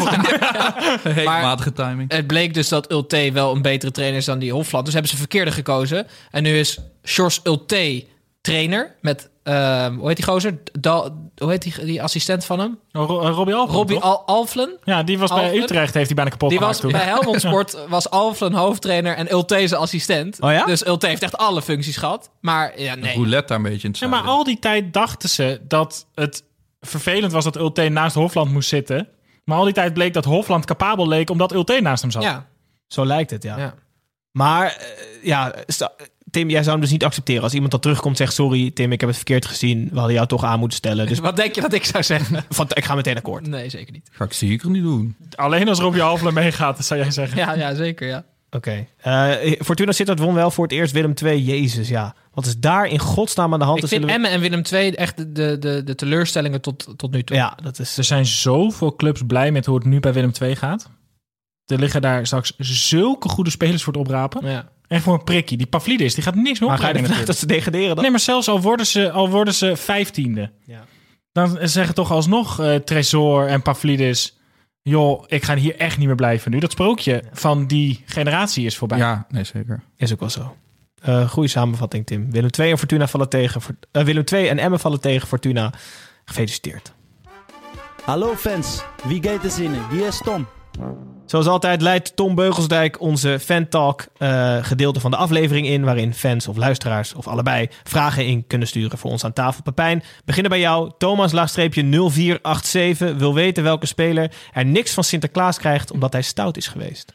Hele Maar matige timing. Het bleek dus dat Ulte wel een betere trainer is dan die Hofland. Dus hebben ze verkeerde gekozen. En nu is Sjors Ulte trainer met... Uh, hoe heet die gozer? Da, hoe heet die, die assistent van hem? Oh, Ro- uh, Robbie Alflen. Robbie Al- Alflen. Ja, die was Alflen. bij Utrecht, heeft hij bijna kapot Die gemaakt was toen. bij Helmond Sport was Alflen hoofdtrainer en Ulte zijn assistent. Oh ja? Dus Ulte heeft echt alle functies gehad. Maar ja, nee. Roulette daar een beetje in het Ja, maar al die tijd dachten ze dat het vervelend was dat Ulte naast Hofland moest zitten. Maar al die tijd bleek dat Hofland capabel leek omdat Ulte naast hem zat. Ja. Zo lijkt het, ja. ja. Maar uh, ja, sta- Tim, jij zou hem dus niet accepteren als iemand dan terugkomt en zegt... sorry Tim, ik heb het verkeerd gezien. We hadden jou toch aan moeten stellen. Dus Wat denk je dat ik zou zeggen? van, ik ga meteen akkoord. Nee, zeker niet. Ga ik zeker niet doen. Alleen als Robbie Alflen meegaat, dat zou jij zeggen. Ja, ja zeker, ja. Oké. Okay. Uh, Fortuna Sittard won wel voor het eerst Willem twee. Jezus, ja. Wat is daar in godsnaam aan de hand? Ik vind we... Emmen en Willem twee echt de, de, de, de teleurstellingen tot, tot nu toe. Ja, dat is... Er zijn zoveel clubs blij met hoe het nu bij Willem twee gaat. Er liggen daar straks zulke goede spelers voor het oprapen. Ja. En voor een prikkie. Die Pavlidis, die gaat niks meer Maar ga je opbrengen. ervan uit dat ze degraderen dan? Nee, maar zelfs al worden ze, al worden ze vijftiende. Ja. Dan zeggen toch alsnog uh, Tresor en Pavlidis... joh, ik ga hier echt niet meer blijven nu. Dat sprookje ja. van die generatie is voorbij. Ja, nee, zeker. Is ook wel zo. Uh, goede samenvatting, Tim. Willem twee en Fortuna vallen tegen. Uh, Willem twee en Emmen vallen tegen Fortuna. Gefeliciteerd. Hallo fans, wie gaat er zinnen? Hier is Tom. Zoals altijd leidt Tom Beugelsdijk onze Fantalk uh, gedeelte van de aflevering in... waarin fans of luisteraars of allebei vragen in kunnen sturen voor ons aan tafel. Pepijn, beginnen bij jou. Thomas laagstreepje nul vier acht zeven wil weten welke speler er niks van Sinterklaas krijgt... omdat hij stout is geweest.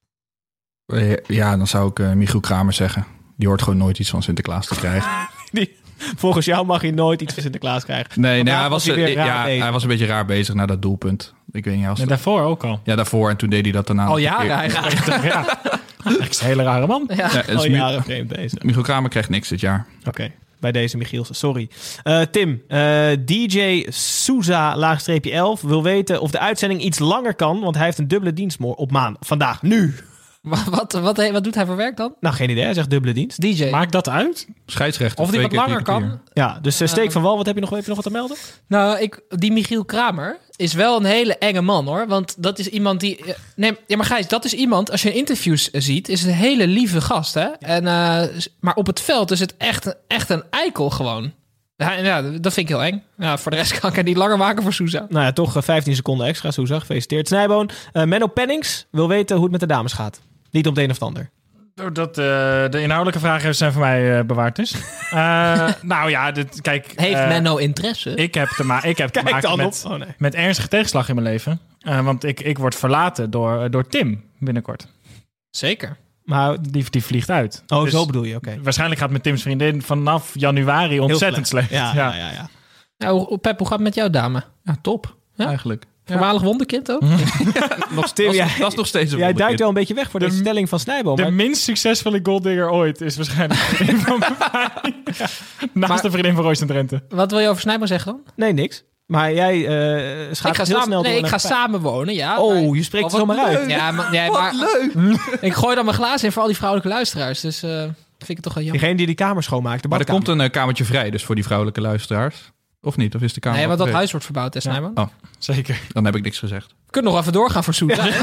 Ja, dan zou ik uh, Michiel Kramer zeggen. Die hoort gewoon nooit iets van Sinterklaas te krijgen. Die, volgens jou mag hij nooit iets van Sinterklaas krijgen. Nee, nee hij, was, was hij, ja, hij was een beetje raar bezig naar dat doelpunt. Ik weet niet als en daarvoor ook al. Ja, daarvoor. En toen deed hij dat daarna. Al jaren eigenlijk. Ja. Echt een hele rare man. Ja, ja al jaren vreemd bezig. Michiel Kramer krijgt niks dit jaar. Oké. Okay. Bij deze Michiel, sorry. Uh, Tim, uh, D J Souza, laagstreepje elf, wil weten of de uitzending iets langer kan, want hij heeft een dubbele dienst op maandag. Vandaag, nu. Wat, wat, wat, wat doet hij voor werk dan? Nou, geen idee. Hij zegt dubbele dienst. D J. Maakt dat uit? Scheidsrechter. Of die wat langer kan. Ja, dus uh, Steek van Wal, wat heb je nog, heb je nog wat te melden? Nou, ik, die Michiel Kramer is wel een hele enge man, hoor. Want dat is iemand die... Nee, ja, maar Gijs, dat is iemand... Als je interviews ziet, is een hele lieve gast, hè? Ja. En, uh, maar op het veld is het echt, echt een eikel gewoon. Ja, ja, dat vind ik heel eng. Ja, voor de rest kan ik het niet langer maken voor Souza. Nou ja, toch uh, vijftien seconden extra, Souza. Gefeliciteerd. Snijboon, uh, Menno Pennings wil weten hoe het met de dames gaat. Niet op de een of het ander. Doordat uh, de inhoudelijke vragen zijn voor mij uh, bewaard is. Uh, nou ja, dit, kijk... Heeft uh, Menno interesse? Ik heb te, ma- ik heb te maken met, oh, nee. met ernstige tegenslag in mijn leven. Uh, want ik, ik word verlaten door, uh, door Tim binnenkort. Zeker. Maar die, die vliegt uit. Oh, dus zo bedoel je, oké. Okay. Waarschijnlijk gaat met Tims vriendin vanaf januari ontzettend slecht. Ja, ja, ja. ja. Nou, Pep, hoe gaat het met jouw dame? Ja, top. Ja? Eigenlijk. Voormalig wonderkind ook. nog, Tim, dat, is, jij, dat is nog steeds een Jij wonderkind. duikt wel een beetje weg voor de, de stelling van Snijboom. De maar... minst succesvolle goaldigger ooit is waarschijnlijk een van mij. Ja. Naast Maar- de vriendin van Royce en Drenthe. Wat wil je over Snijboom zeggen dan? Nee, niks. Maar jij uh, gaat ik ga, heel sa- snel nee, door ik naar ga Pepijn. samenwonen, ja. Oh, maar- je spreekt Oh, er wat zomaar uit. leuk. Ja, maar, nee, Wat maar leuk. ik gooi dan mijn glazen in voor al die vrouwelijke luisteraars. Dus uh, vind ik het toch wel jammer. Diegene die die kamer schoonmaakt. De Maar er badkamer. komt een uh, kamertje vrij, dus voor die vrouwelijke luisteraars. Of niet? Of is de kamer Nee, want dat vrij? huis wordt verbouwd, hè, Snijboom? Oh, zeker. Dan heb ik niks gezegd. We kunnen nog even doorgaan voor Soet. Ja.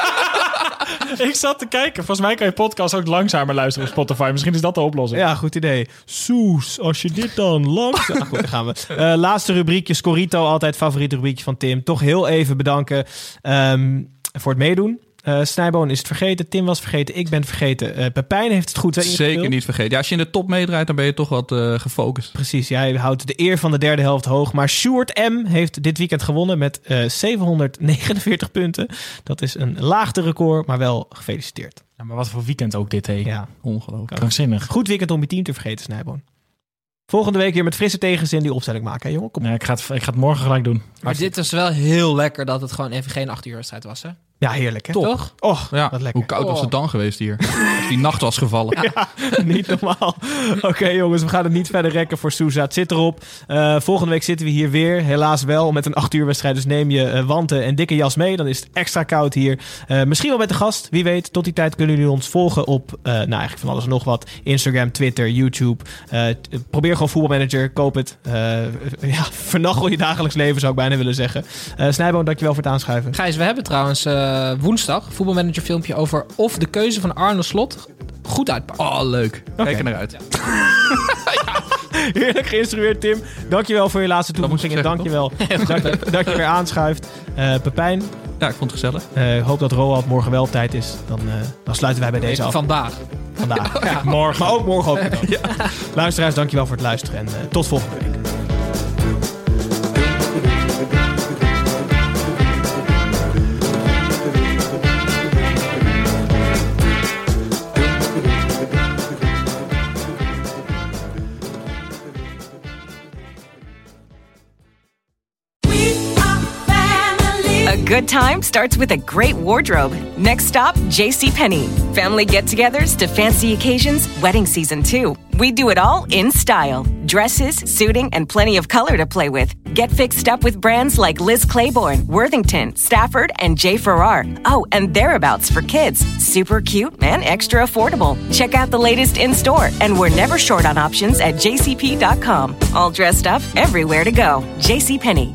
Ik zat te kijken. Volgens mij kan je podcast ook langzamer luisteren op Spotify. Misschien is dat de oplossing. Ja, goed idee. Soes, als je dit dan langs... Ah, goed, daar gaan we. Uh, laatste rubriekje, Scorito. Altijd favoriet rubriekje van Tim. Toch heel even bedanken um, voor het meedoen. Uh, Snijboom is het vergeten. Tim was vergeten. Ik ben het vergeten. Uh, Pepijn heeft het goed ingevuld. Zeker niet vergeten. Ja, als je in de top meedraait, dan ben je toch wat uh, gefocust. Precies. Jij houdt de eer van de derde helft hoog. Maar Sjoerd M. heeft dit weekend gewonnen met uh, zevenhonderdnegenenveertig punten. Dat is een laagte record, maar wel gefeliciteerd. Ja, maar wat voor weekend ook dit, hé. Ja, ongelooflijk. Krankzinnig. Goed weekend om je team te vergeten, Snijboom. Volgende week weer met frisse tegenzin die opstelling maken, hè, jongen? Kom. Ja, ik, ga het, ik ga het morgen gelijk doen. Maar dit is wel heel lekker dat het gewoon even geen acht uur wedstrijd was, hè? Ja, heerlijk, hè? Toch? Oh, ja, wat lekker. hoe koud was Oh. het dan geweest hier? Als die nacht was gevallen. Ja, niet normaal. Oké, okay, jongens, we gaan het niet verder rekken voor Sousa. Het zit erop. Uh, volgende week zitten we hier weer. Helaas wel met een acht uur wedstrijd. Dus neem je uh, wanten en dikke jas mee. Dan is het extra koud hier. Uh, misschien wel met de gast. Wie weet. Tot die tijd kunnen jullie ons volgen op, uh, nou eigenlijk van alles en nog wat. Instagram, Twitter, YouTube. Uh, t- probeer gewoon voetbalmanager. Koop het. Uh, ja, vernachel je dagelijks leven, zou ik bijna willen zeggen. Uh, Snijboom, dankjewel voor het aanschuiven. Gijs, we hebben trouwens uh, woensdag een voetbalmanager filmpje over of de keuze van Arne Slot goed uitpakt. Oh, leuk. Okay. Kijk er naar uit. Ja. Heerlijk geïnstrueerd, Tim. Dankjewel voor je laatste toevoeging. En dankjewel dat, dat je weer aanschuift. Uh, Pepijn. Ja, ik vond het gezellig. Ik uh, hoop dat Roald morgen wel op tijd is. Dan, uh, dan sluiten wij bij deze af. Vandaag. Vandaag. Ja, morgen. Maar ook morgen ook. Ja. Luisteraars, dankjewel voor het luisteren. En uh, tot volgende week. A good time starts with a great wardrobe. Next stop, JCPenney. Family get-togethers to fancy occasions, wedding season too. We do it all in style. Dresses, suiting, and plenty of color to play with. Get fixed up with brands like Liz Claiborne, Worthington, Stafford, and J. Farrar. Oh, and Thereabouts for kids. Super cute and extra affordable. Check out the latest in-store, and we're never short on options at j c p dot com. All dressed up, everywhere to go. JCPenney.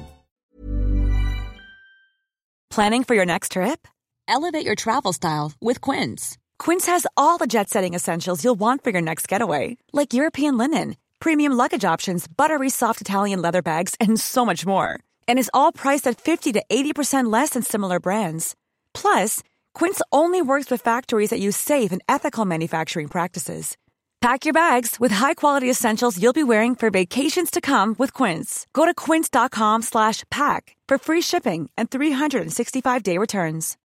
Planning for your next trip? Elevate your travel style with Quince. Quince has all the jet-setting essentials you'll want for your next getaway, like European linen, premium luggage options, buttery soft Italian leather bags, and so much more. And is all priced at fifty to eighty percent less than similar brands. Plus, Quince only works with factories that use safe and ethical manufacturing practices. Pack your bags with high-quality essentials you'll be wearing for vacations to come with Quince. Go to quince dot com slash pack for free shipping and three sixty-five day returns.